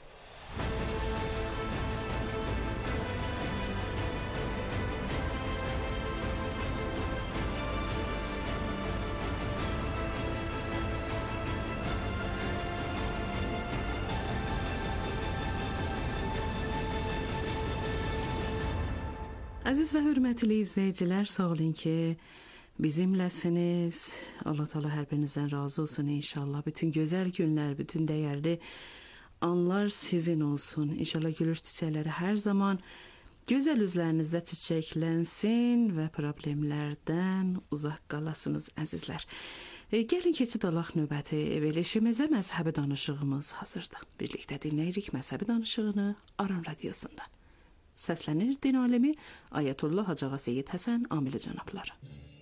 Əziz və hörmətli izləyicilər, sağ olun ki, bizimləsiniz. Allah Teala hər birinizdən razı olsun inşallah. Bütün gözəl günlər, bütün dəyərli anlar sizin olsun. İnşallah gülüş çiçəkləri hər zaman gözəl üzlərinizdə çiçəklənsin və problemlərdən uzaq qalasınız əzizlər. Gəlin keçid alaq növbəti verilişimizə. Məzhəbi danışığımız hazırdır. Birlikdə dinləyirik məzhəbi danışığını Aran Radiosundan. Səslənir din alimi Ayətullah Hacı Seyid Həsən Amili cənabları.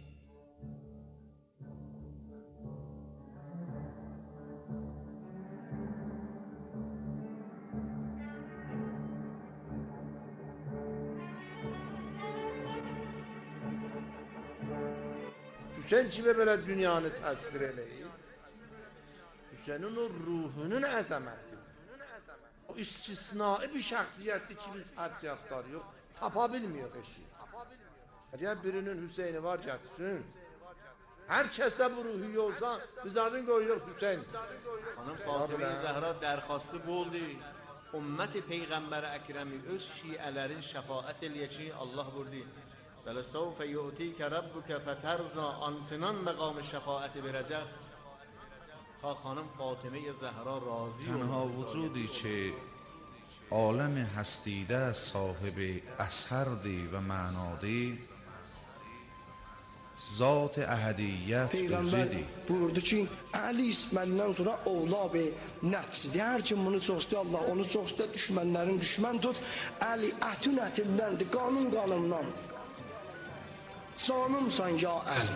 Hüseyin kimi belə dünyanı təsvir eləyir? Hüseynin o ruhunun əzəməti. O istisnai bir şəxsiyyətdir ki, biz həcciyatlar yox, tapa bilmiyoruz eşit. Acaba birinin Hüseyin'i var getirsin. Herkeste bu ruhi olsa bizadın koyuyor Hüseyin. Hanım Fatıma Zehra derxastı bu oldu. Ümmeti Peygamber Ekrem'i öz şiələrin şəfaət eləyəcək Allah buyurdu. وَلَسَوْفَ يُؤْتِيكَ رَبُّكَ فَتَرْزَى Antinan məqamı şəfaəti verəcək. Xanım Fatıma Zehra razı oldu. تنها وجودی که عالم هستیده صاحب اثردی و معنادی ذات احدیت Peygamber وجودی buyurdu ki Ali İsmail'den sonra oğlu ve nefsidir. Her kim bunu çok istiyor Allah onu çok istiyor. Düşmanların düşman tut. Ali etün etindendir. Kanun kanundan. Canımsan ya Ali.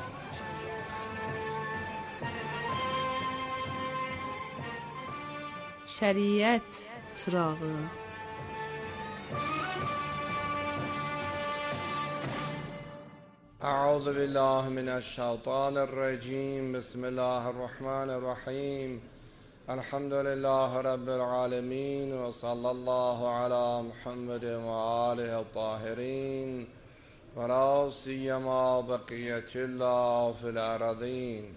Şəriət çırağı. أعوذ بالله من الشيطان الرجيم بسم الله الرحمن الرحيم الحمد لله رب العالمين وصلى الله على محمد وآله الطاهرين ولا سيما بقية الله في الأرضين.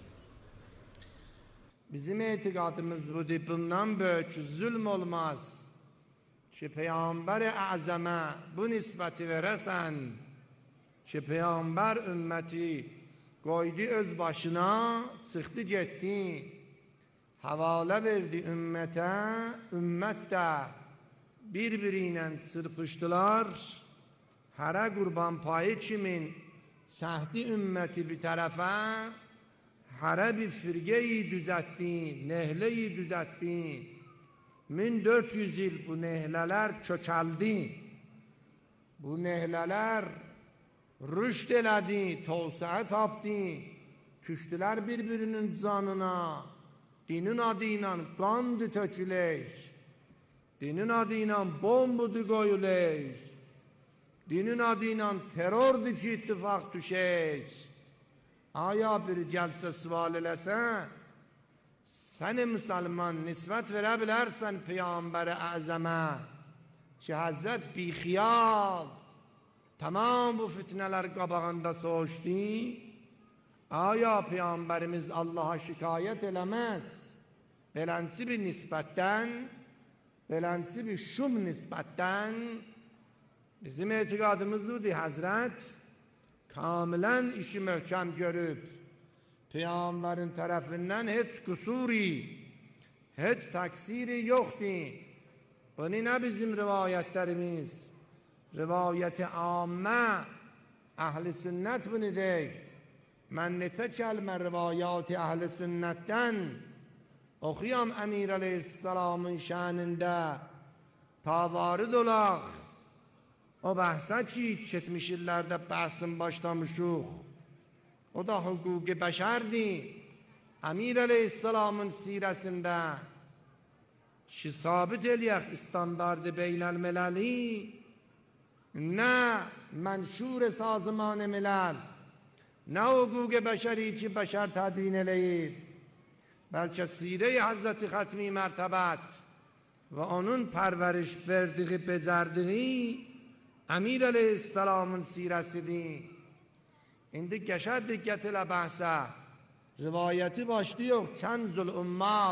Bizim itikadımız budur, bundan büyük zulm olmaz ki Peygamber-i Azam'a bu nispeti veresen ki Peygamber ümmeti koydu öz başına, sıktı getdi, havale verdi ümmete, ümmet de birbiriyle çırpıştılar. Hara kurban payı kimin sahti ümmeti bir tarafa, hara bir firgeyi düzeltti, nehleyi düzeltti. 1400 yıl bu nehleler çökeldi. Bu nehleler rüşd elədi, tavsiye tapdı. Düşdüler birbirinin canına. Dinin adıyla qandı tökülək. Dinin adıyla bombudu qoyulək. Dinin adıyla terrordu ki ittifak düşək. Aya bir gelse sual eləsə, səni Müslüman nisbət verə bilərsən Peygamber-i Azam'a ki Hazret bixiyal tamam bu fitneler qabağında soğuşdu. Aya Peygamberimiz Allah'a şikayet eləməz. Belensi bir nisbətten, belensi bir şum nisbətten bizim etikadımız budur Hazret. Kamilen işi möhkem görüp Peygamberin tarafından hiç kusuri, hiç taksiri yoktu. Bu ne bizim rivayetlerimiz? Rivayet-i amme اهل sünnet bunu deyik. من نته kelime rivayat-i اهل sünnetten okuyam Emir Aleyhisselam'ın şanında tavarı dolaq. O bahsa ki 70 yıllarda bahsın başlamışıq. O da hukuki beşerdi. Emir Aleyhisselam'ın siresinde ki sabit eləyək standardı beynel melali ne menşur sazman milal ne hukuki beşeri ki beşer tadin eləyir. Belki sire-i Hazreti Hatmi mertebet ve onun perveriş verdiği becerdiği Emir Aleyhisselam'ın siresidir. İndi geçer dikkat ile bahse. Rivayeti başlıyor. Kenzul ummal.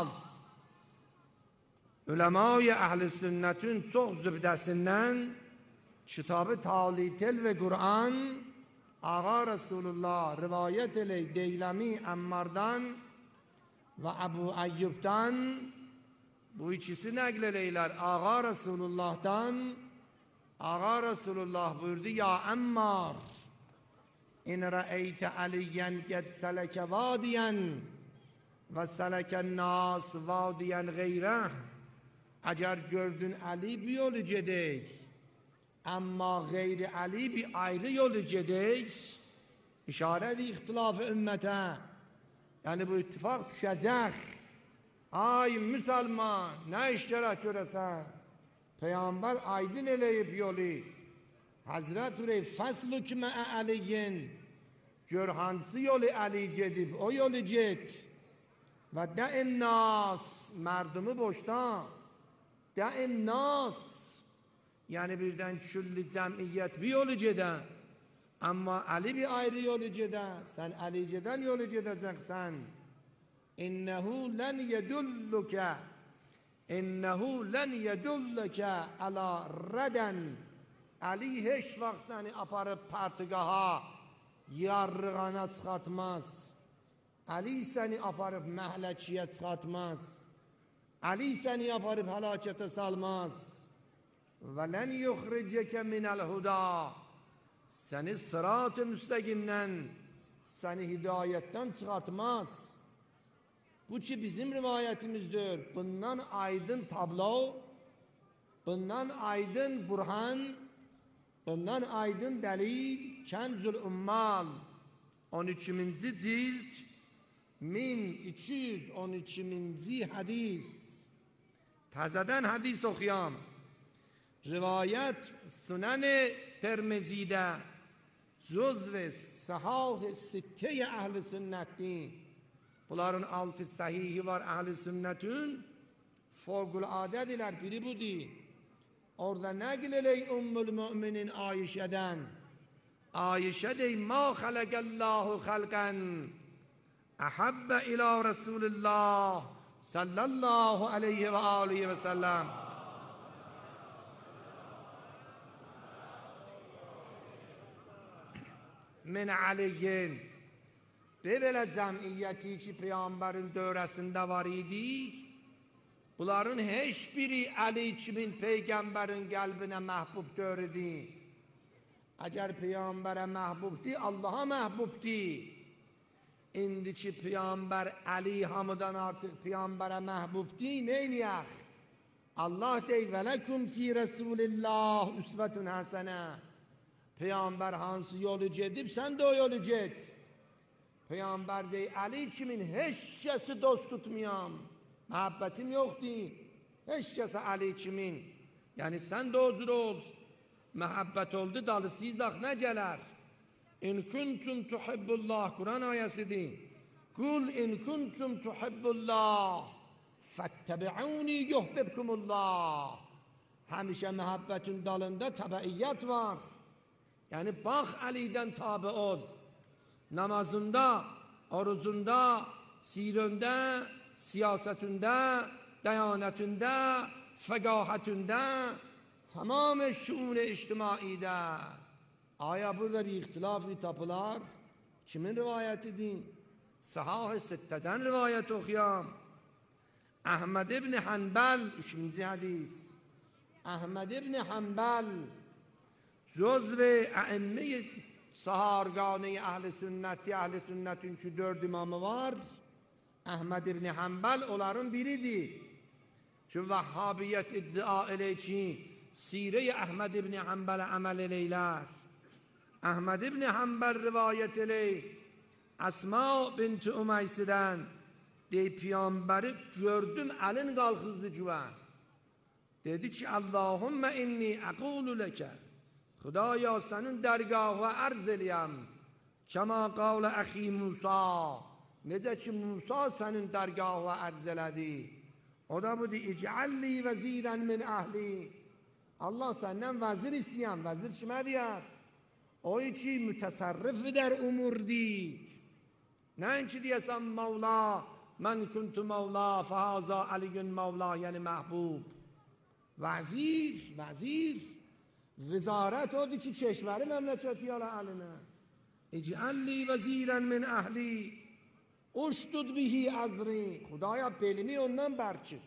Ulemâ-i ehl-i sünnetin çok zübdesinden kitabı Talitel ve Kur'an Ağa Resulullah rivayet ile Deylemi Ammar'dan ve Ebu Eyyub'dan bu ikisi nakleleyler. Ağa Resulullah'tan Ağa Resulullah buyurdu ya Ammar in ra'eyte aliyen qed seleke vadiyen ve seleken nas vadiyen gayreh eğer gördün Ali bir yolu gedek ama gayri Ali bir ayrı yolu gedek işaret ihtilaf ümmete yani bu ittifak düşecek. Ay Müslüman ne iştirak göresen Peygamber aydın eləyib yolu. Hazret Ürey faslu ki me'e Aliyin gör hansı yolu Ali gedib o yolu ged ve de'in nas merdumi boşta de'in nas yani birden külli cemiyet bir yolu gede Ama Ali bir ayrı yolu gider. Sen Ali'den yolu gideceksen. İnnehu len yedulluke İnnehu len yedulluke ala reden. Ali hiç vakit seni aparıp partigaha yarrığana çıkartmaz. Ali seni aparıp mehlekiye çıkartmaz. Ali seni aparıp halakete salmaz. Ve len yuhriceke minel huda. Seni sırat-ı müstakimden, seni hidayetten çıkartmaz. Bu ki bizim rivayetimizdir. Bundan aydın tablo, bundan aydın burhan, bundan aydın delil, Kenzül Ummal 13. cilt 1212. hadis. Tazeden hadis okuyam. Rivayet Sunan Tirmizi'de cüzv sahih sitte ehl-i sünneti. Bunların 6 sahihi var ehl-i sünnetin. Fevkaladiler biri budur. Orada nakleley Ummul Müminin Ayşe'den. Ayşe dey ma halakallahu halkan ahabbe ila Resulillah sallallahu aleyhi ve aleyhi ve sellem. Min Aliyin. Böyle cemiyeti ki Peygamberin döresinde var idi. Bunların hiçbiri Ali kimin Peygamberin kalbine mahbub gördü. Eğer Peygamber'e mahbubdi, Allah'a mahbubdi. İndiki Peygamber Ali hamıdan artık Peygamber'e mahbubdi, neyniyək? Allah dey ve lekum fi Resulillah üsvetun hasene. Peygamber hansı yolu gedib, sen de o yolu ged. Peygamber dey Ali kimin hiç kesi dost tutmayam. Muhabbetim yoktu. Hiç kesi Ali kimin. Yani sen de huzur ol. Muhabbet oldu dalı sizdak ne gelir? İn kuntum tuhibbullah Kur'an ayesidir. Kul in kuntum tuhibbullah fettebi'uni yuhbibkumullah. Hemşe muhabbetin dalında tabiiyet var. Yani bak Ali'den tabi ol. Namazında, orucunda, siründe, siyasetinde, deyanetinde, fegahetinde, tamam şuun-i içtimaide. Aya burada bir ihtilaf-ı tapılar. Kimin rivayetidir? Sahih-i Sitte'den rivayet okuyam. Ahmed ibn Hanbel 3. hadis. Ahmed ibn Hanbel cüzv e'emme sahargâne ehl-i sünnetin şu 4 imamı var. Ahmed ibn Hanbel onların biridir. Çünkü Vahhabiyet iddia eleyçi Sire-i Ahmed ibn Hanbel'e amel eleyler. Ahmed ibn Hanbel rivayet eley Asma binti Umaysi'den dey Peygamberi gördüm elin kalkızdı cüven. Dedi ki Allahümme inni aqulu leke Xudaya senin dergahı arz eləyəm Kema qavle ahi Musa Necə ki Musa senin dergahı arz elədi. O da budur ic'alli veziren min ahli. Allah senden vezir isteyen, vezir kime diyar? O içi mütesarrif der umurdi. Ne inçi diyesen Mevla, men kuntu Mevla, fehaza Aliyyun Mevla, yani mahbub. Vezir, vezir. Vizaret odur ki çeşveri memleketi yala eline. İc'alli veziren min ahli. Uştud bihi azri. Khudaya belimi ondan berçit.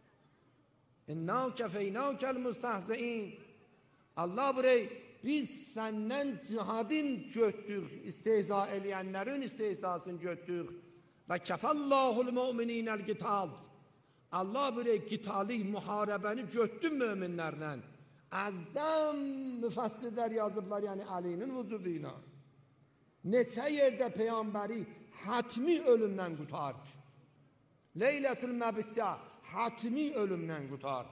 İnna kefeynâkel mustahzein. Allah burayı biz senden cihadin göttük. İstihza eleyenlerin istihzasını göttük. Ve kefallâhul mu'minînel gital. Allah burayı gitali muharebeni göttü müminlerle. Azdan müfessirler yazıblar yani Ali'nin vücuduyla. Neçə yerde peygamberi hatmi ölümden kurtardı. Leyletül Mebit'te hatmi ölümden kurtardı.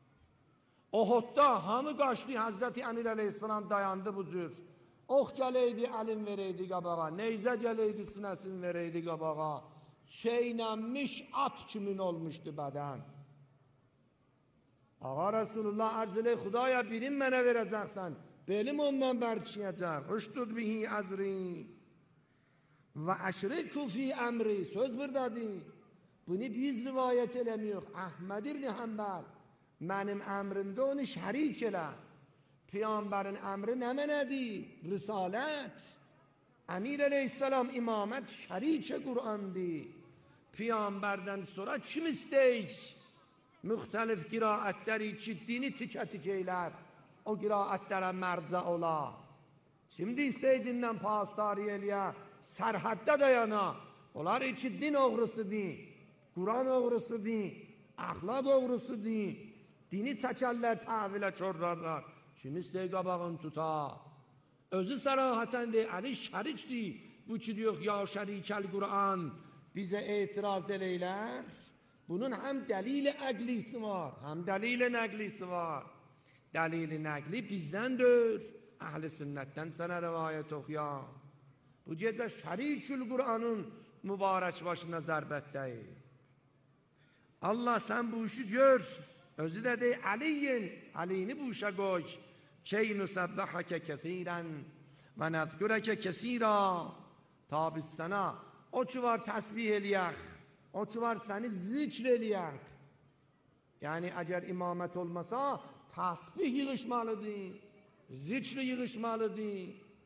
Uhud'da hamı kaçtı, Hazreti Emir Aleyhisselam dayandı bu cür. Ok geleydi elin vereydi qabağa, neyze geleydi sinesin vereydi qabağa. Çeynenmiş at kimin olmuştu beden. Ağa Resulullah arz ile Xudaya birin mənə verəcəksən. belim ondan berçiyecek. Uştud bihi azri ve eşriku fi emri. Söz buradadır. Bunu biz rivayet edemiyor. Ahmed ibn Hanbal benim emrimde onu şerik ele. Peygamberin emri ne menedi? Risalet. Emir aleyhisselam imamet şerik Kur'an'dı. Peygamberden sonra kim isteyik? Muhtelif kiraatleri çiftliğini tüketecekler. O kiraatlere merza ola. Şimdi isteydiğinden pastariye serhatte dayana. Onlar için din oğrusu değil. Kur'an oğrusu değil. Ahlak oğrusu değil. Dini çeçerler, tavile çorlarlar. Kim isteyik abağın tuta. Özü sarahaten de Ali şeriç değil. Bu ki diyor ya şerikel Kur'an bize itiraz eleyler. Bunun hem delil-i eglisi var, hem delil-i neglisi var. Delil-i negli bizdendir. Ahl-i sünnetten sana rivayet okuyan. Bu gece şerikül Kur'an'ın mübarek başına zərbət deyil. Allah sen bu işi görsün. Özü de dey Ali'ni bu işe koy. Key nusabbahake kesiren ve nezkureke kesira. Ta biz sana o ki var tesbih eləyək, o ki var seni zikr eləyək. Yani eğer imamet olmasa tesbih yığışmalıdır, zikr yığışmalıdır.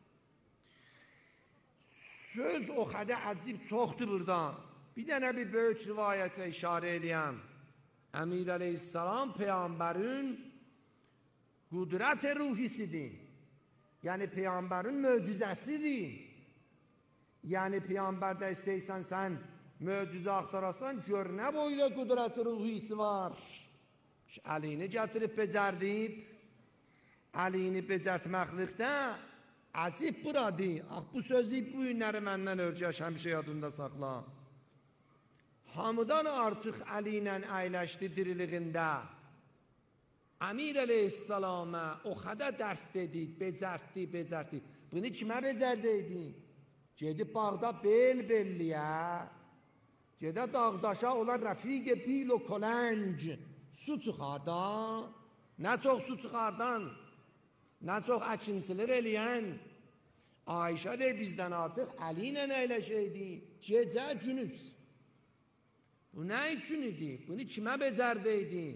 Söz o kadar acib çoxdur burada. Bir dənə bir böyük rivayətə işarə eləyəm. Emir aleyhisselam peygamberin kudret ruhisidir. Yani peygamberin möcüzəsidir. Yani peygamberde isteysen sen möcüze aktarasın, gör ne boyda kudret ruhisi var. Ali'ni getirip becerdip, Ali'ni becertməklikdə acib buradır. Bu sözü bu günləri məndən örgəş, həmişə yadında saxla. Hamıdan artıq Ali ilə əyləşdi diriliğində. Emir aleyhisselama o kadar ders dedik, becertdi. Bunu kime becerdiydi? Gedib bağda belliyə, gedə dağdaşa olar rəfiq bil o kolənc, su çıxardan, nə çox su çıxardan, nə çox əkinçilir eləyən. Ayşə de bizdən artıq Əli ilə əyləşəydi, gecə günüz. Bu nə üçün idi? Bunu kimə becərdiydi?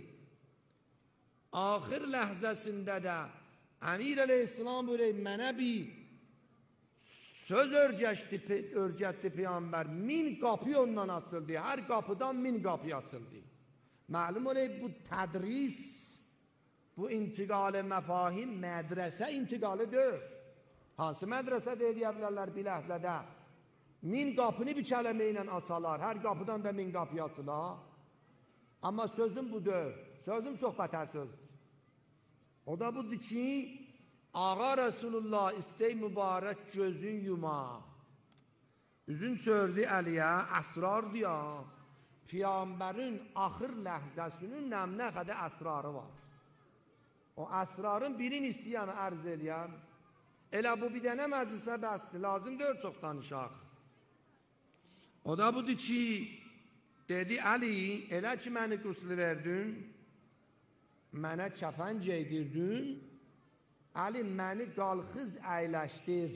Axır ləhzəsində də Əmir aleyhisselam böyle mənə bir söz örgətdi Peygamber. 1000 kapı ondan açıldı. Her kapıdan 1000 kapı açıldı. Malum olay bu tedris, bu intikal mefahim medrese intikalı değil. Hansı medrese de diyebilirler bir ləhzədə? 1000 kapını bir kelimeyle açarlar. Her kapıdan da 1000 kapı açılar. Ama sözüm bu değil. Sözüm çok beter sözdür. O da budur ki Ağa Resulullah istey mübarek gözün yuma. Üzün sördü Əliyə, əsrar diyor. Peygamberin axır ləhzəsinin nə qədər əsrarı var. O əsrarın birini istəyən ərz eləyəm. Elə bu bir dənə məclisə bəsdir, lazım deyil çox danışaq. O da budur ki, dedi Əli, elə ki məni qüsl verdin, mənə kəfən geydirdin, Ali məni qalxız əyləşdir.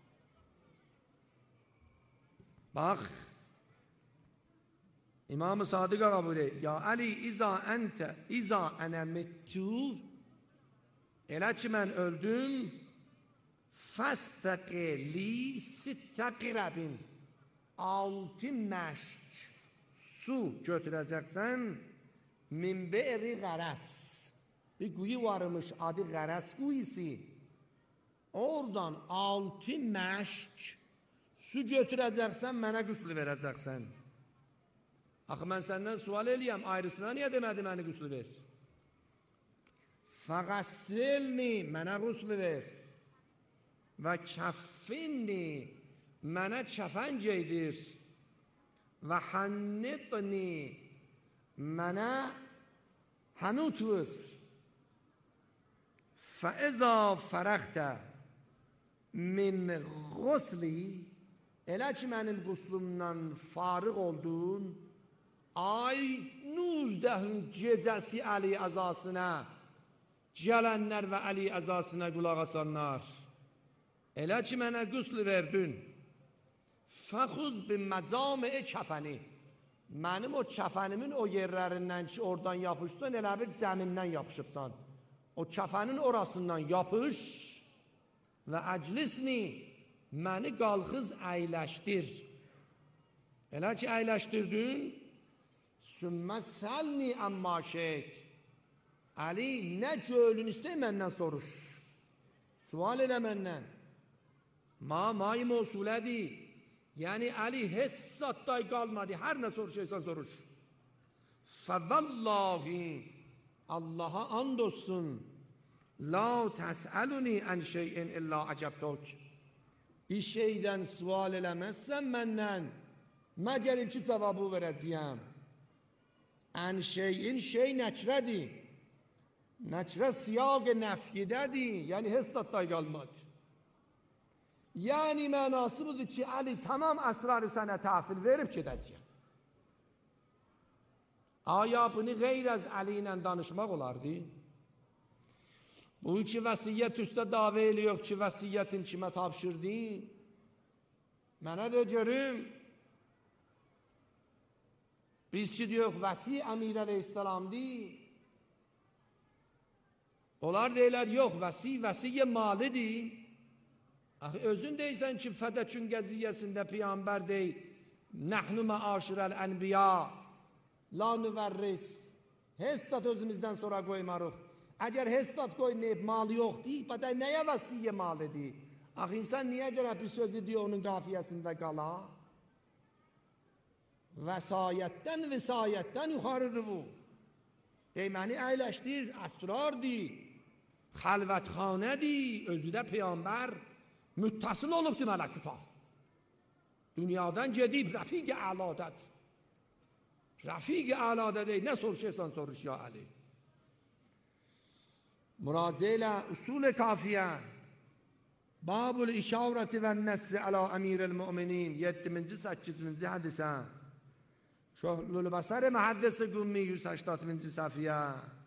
Bax, İmam-ı Sadiq ağa buyuruyor, ya Ali iza ənə mittu, elə ki mən öldüm, fəstəqi li sittə qirəbin, 6 məşk su götürəcəksən, min be'ri qərəs. Bir quyu varmış adı Qərəs quyusu. Oradan 6 məşk su götürəcəksən, mənə qüsl verəcəksən. Axı mən səndən sual eləyəm, ayrısına niyə demədi məni qüsl ver? Fəqəssilni, mənə qüsl ver. Və kəffinni, mənə kəfən geydir. Və hənnitni, mənə hənut vur. فَاِذَا فَرَخْتَ مِنْ غُسْلِي elə ki mənim quslumdan farıq oldun, ay 19 gecəsi Əli əzasına gələnlər və Əli əzasına qulaq asanlar, elə ki mənə qüsl verdin, fəxuz bin məcamiə kəfəni, mənim o kəfənimin o yerlərindən ki, oradan yapışsan, elə bir cəmindən yapışıbsan, o kəfənin orasından yapış və əclisni, məni qalxız əyləşdir. Elə ki əyləşdirdin, sümmə səlni əmmə şeyt, Əli, nə gölün istəy məndən soruş. Sual elə məndən. May mevsulədir. Yəni, Əli, heç satday qalmadı. Hər nə soruşaysan soruş. Fəvallahi, Allaha and olsun. La təsəluni ən şeyin illa əcəbdək. Bir şeydən sual eləməzsən məndən, məgər ki cavabı verəcəyəm. Ən şeyin şey nəkrədir. Nəkrə siyaq nəfyidədir. Yəni, heç satday qalmadı. Yəni, mənası budur ki, Əli tamam əsrarı sənə təhvil verib gedəcəyəm. Aya bunu qeyr az Əli ilə danışmaq olardı? Bu iki vəsiyyət üstə davə elə yox ki, vəsiyyətin kimə tapşırdın? Mənə də görüm. Biz ki, diyoq, vəsi Əmir əleyhissalamdır. Onlar deyirlər, yox, vəsiyə malidir. Axı, özün deyirsən ki, Fədəkün qəziyyəsində Peyğəmbər deyir, nəhnu məaşirəl ənbiya, la nüvərris, hessat özümüzdən sonra qoymarıq. Əgər hessat qoymayıb, malı yoxdur, bədə nəyə vəsiyə malidir? Axı, insan niyə görə bir sözü diyor, onun qafiyəsində qala? Vəsayətdən yuxarıdır bu. Məni əyləşdir, əsrardır, xəlvətxanədir, özü də Peyğəmbər müttasıl olubdur mələkutla. Dünyadan gedib rəfiq-i ələdət. Rəfiq-i ələdət nə soruşaysan soruş ya Əli. Müraciə ilə usul kafiyə Babul işarəti və nəssi ələ əmirəl müminin 7-ci 8-ci hədisə Şöhlül Bəsər Məhəddəsi Qümmi 180-ci səhviyyə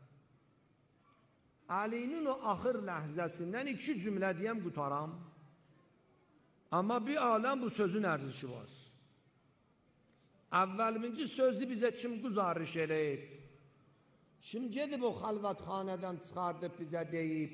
Əlinin o axır ləhzəsindən 2 cümlə deyəm qutaram. Amma bir aləm bu sözün ərzişi var. Əvvəlinci sözü bizə kim quzarış eləyib? Kim gedib o xəlvətxanədən çıxardıb bizə deyib?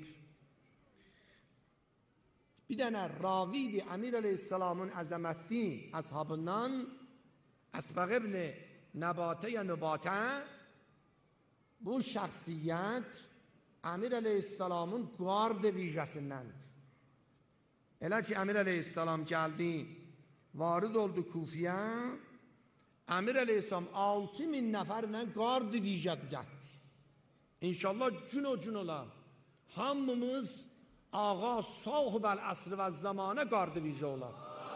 Bir dənə ravidi Əmir əleyhissalamın əzəmətli əshabından Əsbəq ibn Nəbatə Nəbatə bu şəxsiyyət Əmir əleyhissalamın qard vicəsindəndir. Elə ki Əmir əleyhissalam gəldi, varid oldu Kufiyə, Əmir əleyhissalam 6000 nəfərlə qard vicə düzətdi. İnşallah gün o gün ola, hamımız ağa sahib əl-əsr və zamanə qard vicə olar.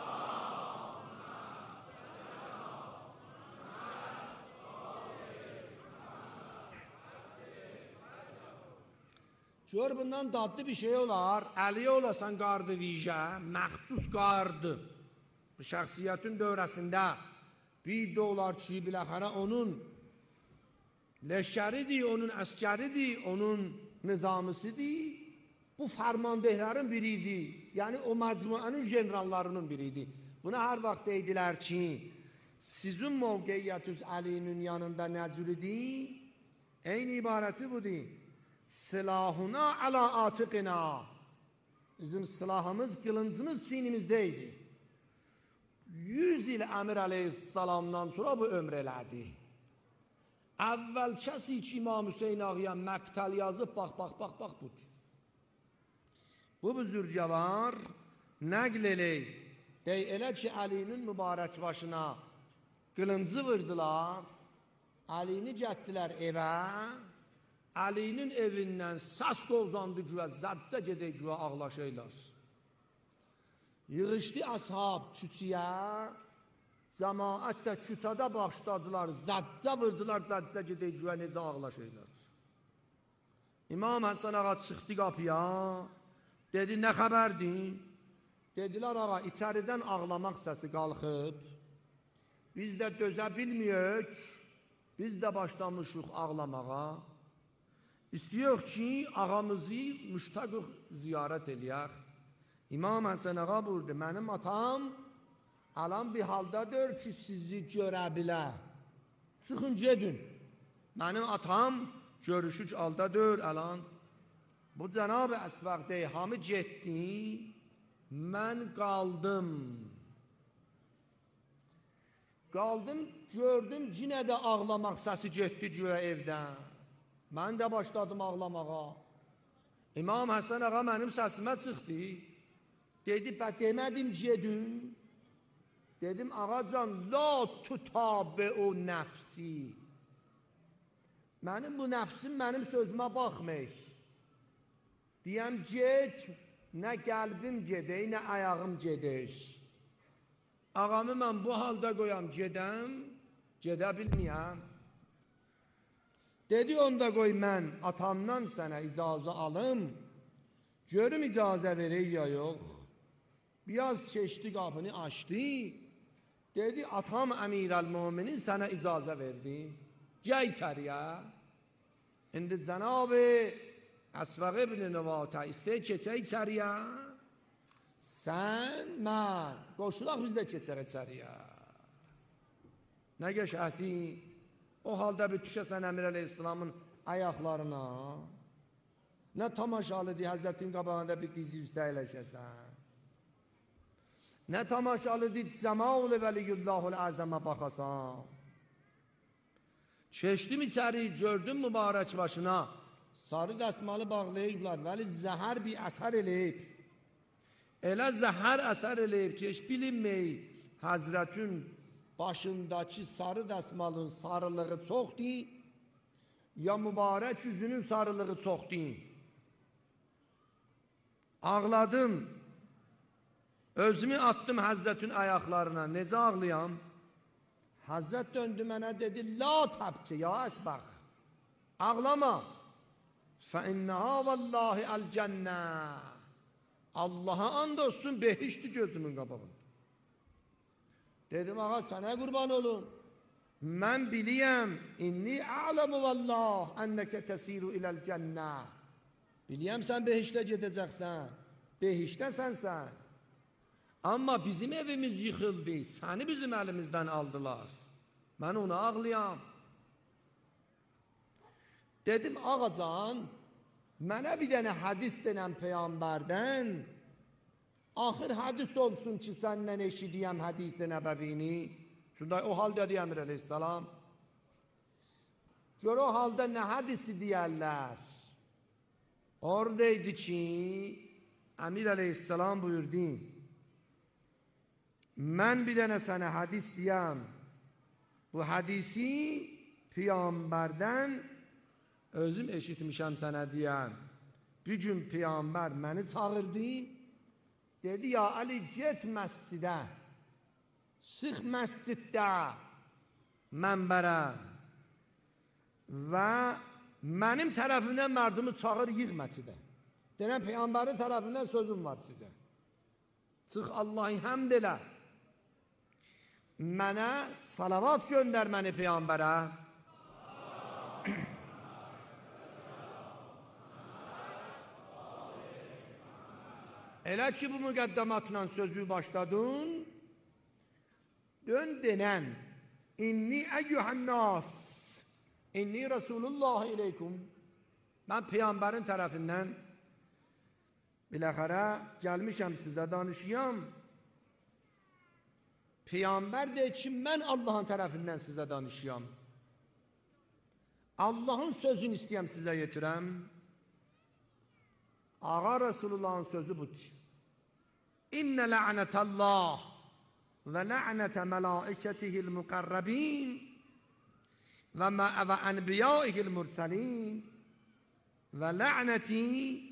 Gör bundan dadlı bir şey olar, Əliyə olasan qardı vicə, məxsus qardı. Bu şəxsiyyətin dövrəsində bir də olar ki, biləxərə onun leşkəridir, onun əskəridir, onun nizamısıdır. Bu fərmandehlərin biridir, yəni o məcmuənin generallarının biridir. Buna hər vaxt deydilər ki, sizin mövqeyyətiniz Əlinin yanında nəcülidir, eyni ibarəti budur. Silahuna əla atiqina. Bizim silahımız, qılıncımız çiynimizdeydi. 100 il Əmir əleyhissalamdan sonra bu ömr elədi. Əvvəl kəsi ki İmam Hüseyin ağıya məqtəl yazıb, bax budur. Bu büzürcə var, nəql elək. Dey elə ki Əlinin mübarək başına qılıncı vırdılar, Əlini gətdilər evə, Əlinin evindən səs qovzandı güvə, zədcə gedək güvə ağlaşaylar. Yığışdı ashab küçüyə, cəmaət də küçədə başladılar, zədcə vırdılar, zədcə gedək güvə, necə ağlaşaylar. İmam Həsən ağa çıxdı qapıya, dedi, nə xəbərdir? Dedilər, ağa, içəridən ağlamaq səsi qalxıb, biz də dözə bilməyək, biz də başlamışıq ağlamağa. İstiyor ki ağamızı müştaq ziyaret eləyək. İmam Həsən ağa buyurdu, mənim atam alan bir haldadır ki sizi görə bilə. Çıxın gedin. Mənim atam görüşük haldadır alan. Bu Cənab-ı Əsvaq Deyhamı getdi, mən qaldım. Qaldım, gördüm, yenə də ağlamaq səsi getdi güya evdən. Mən də başladım ağlamağa. İmam Həsən ağa mənim səsimə çıxdı. Dedi, bə demədim gedin. Dedim, ağacan, la tutabe o nəfsi. Mənim bu nəfsim mənim sözümə baxmır. Deyəm, get, nə qəlbim gedir, nə ayağım gedir. Ağamı mən bu halda qoyam, gedəm, gedə bilməyəm. Dedi, onda qoy mən atamdan sənə icazə alım, görüm icazə verir ya yox. Biraz çeşdi qapını açdı, dedi, atam Əmirəl-Müminin sənə icazə verdi. Gəl içəriyə. İndi Cənab-ı Əsvaq ibn Nüvatə istəyir keçək içəriyə. Sən, mən, qoşulaq biz də keçək içəriyə. Nə qəşəhdi? O halda bir düşəsən Əmir Əleyhisselamın ayaqlarına. Nə tamaşalıdır Həzrətin qabağında bir dizi üstə eləşəsən. Nə tamaşalıdır Cəmal-ı Vəliyullahul Əzəmə baxasan. Keçdim içəri, gördüm mübarək başına. Sarı dəsmalı bağlayıblar, vəli zəhər bir əsər eləyib. Elə zəhər əsər eləyib ki, heç bilinməyib. Həzrətin başındakı sarı dəsmalın sarılığı çoxdur, ya mübarək üzünün sarılığı çoxdur. Ağladım, özümü attım Həzrətin ayaqlarına, necə ağlayam? Həzrət döndü mənə dedi, la təbki, ya əsbəq, ağlama. فَاِنَّهَا وَاللّٰهِ الْجَنَّةِ Allah'a and olsun behişti gözümün qabağında. Dedim, ağa sana qurban olun. Mən biliyəm, inni a'lamu vallah enneke tesiru iləl cənnə. Biliyəm sən behiştə gedəcəksən, behiştəsən sən. Amma bizim evimiz yıxıldı, səni bizim əlimizdən aldılar. Mən ona ağlayam. Dedim, ağacan, mənə bir dənə hədis denən Peyğəmbərdən, axır hədis olsun ki, səndən eşidiyəm hədis-i nəbəvini. Çünki o halda deyəm Əmir Əleyhisselam. Gör o halda nə hədisi deyərlər. Oradaydı ki, Əmir Əleyhisselam buyurdu, mən bir dənə sənə hədis deyəm. Bu hədisi Peyğəmbərdən özüm eşitmişəm sənə deyəm. Bir gün Peyğəmbər məni çağırdı, dedi, ya Ali, get məscidə, sıx məsciddə mənbərə və mənim tərəfimdən mərdumi çağır, yığ məscidə. Denən Peyğəmbərin tərəfindən sözüm var sizə. Çıx Allah'ı həmd elə. Mənə salavat göndər məni Peyğəmbərə. Elə ki bu müqəddamatla sözü başladın, dön denən, inni əyyuhənnas, inni Rasulullah ileykum, mən Peyğəmbərin tərəfindən biləxərə gəlmişəm sizə danışıyam. Peyğəmbər deyir ki, mən Allahın tərəfindən sizə danışıyam. Allahın sözünü istəyəm sizə yetirəm. Ağa Resulullah'ın sözü budur. İnne la'netallah ve la'nete melaiketihil mukarrabin ve enbiyaihil mursalin ve la'neti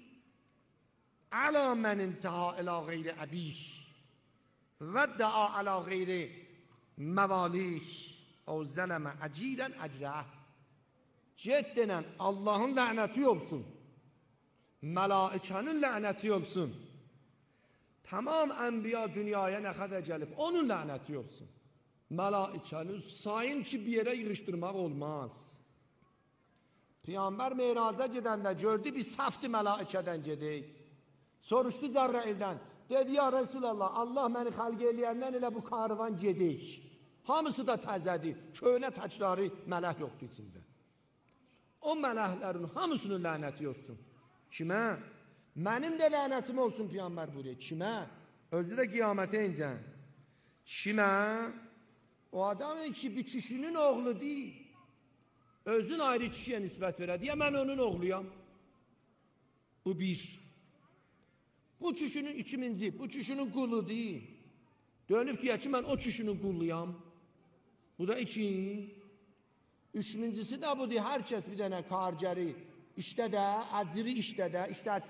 ala men intaha ila gayri abih ve da'a ala gayri mevalih o zeleme acilen acrah. Ceddenen Allah'ın laneti olsun. Melaikenin lənəti olsun. Tamam ənbiya dünyaya nə qədər gəlib, onun lənəti olsun. Melaikenin sayın ki bir yerə yığışdırmaq olmaz. Peyğəmbər meyraza gedəndə gördü bir safdı mələikədən gedik. Soruşdu Cəbraildən. Dedi ya Resulallah, Allah məni xalq eləyəndən elə bu karvan gedik. Hamısı da təzədir. Köhnə tacları mələk yoxdur içində. O mələklərin hamısının lənəti olsun. Kimə? Mənim də lənətim olsun Peyğəmbər buyuruyor. Kimə? Özü də qiyamətə incən. Kimə? O adamın ki bir kişinin oğlu deyil. Özün ayrı kişiyə nisbət verə. Deyə mən onun oğluyam. Bu bir. Bu kişinin 2000-ci, bu kişinin qulu deyil. Dönüb deyə ki mən o kişinin quluyam. Bu da 2. 3-cüsü də budur. Hər kəs bir dənə kargəri işdə də, əcri işdə də, işdə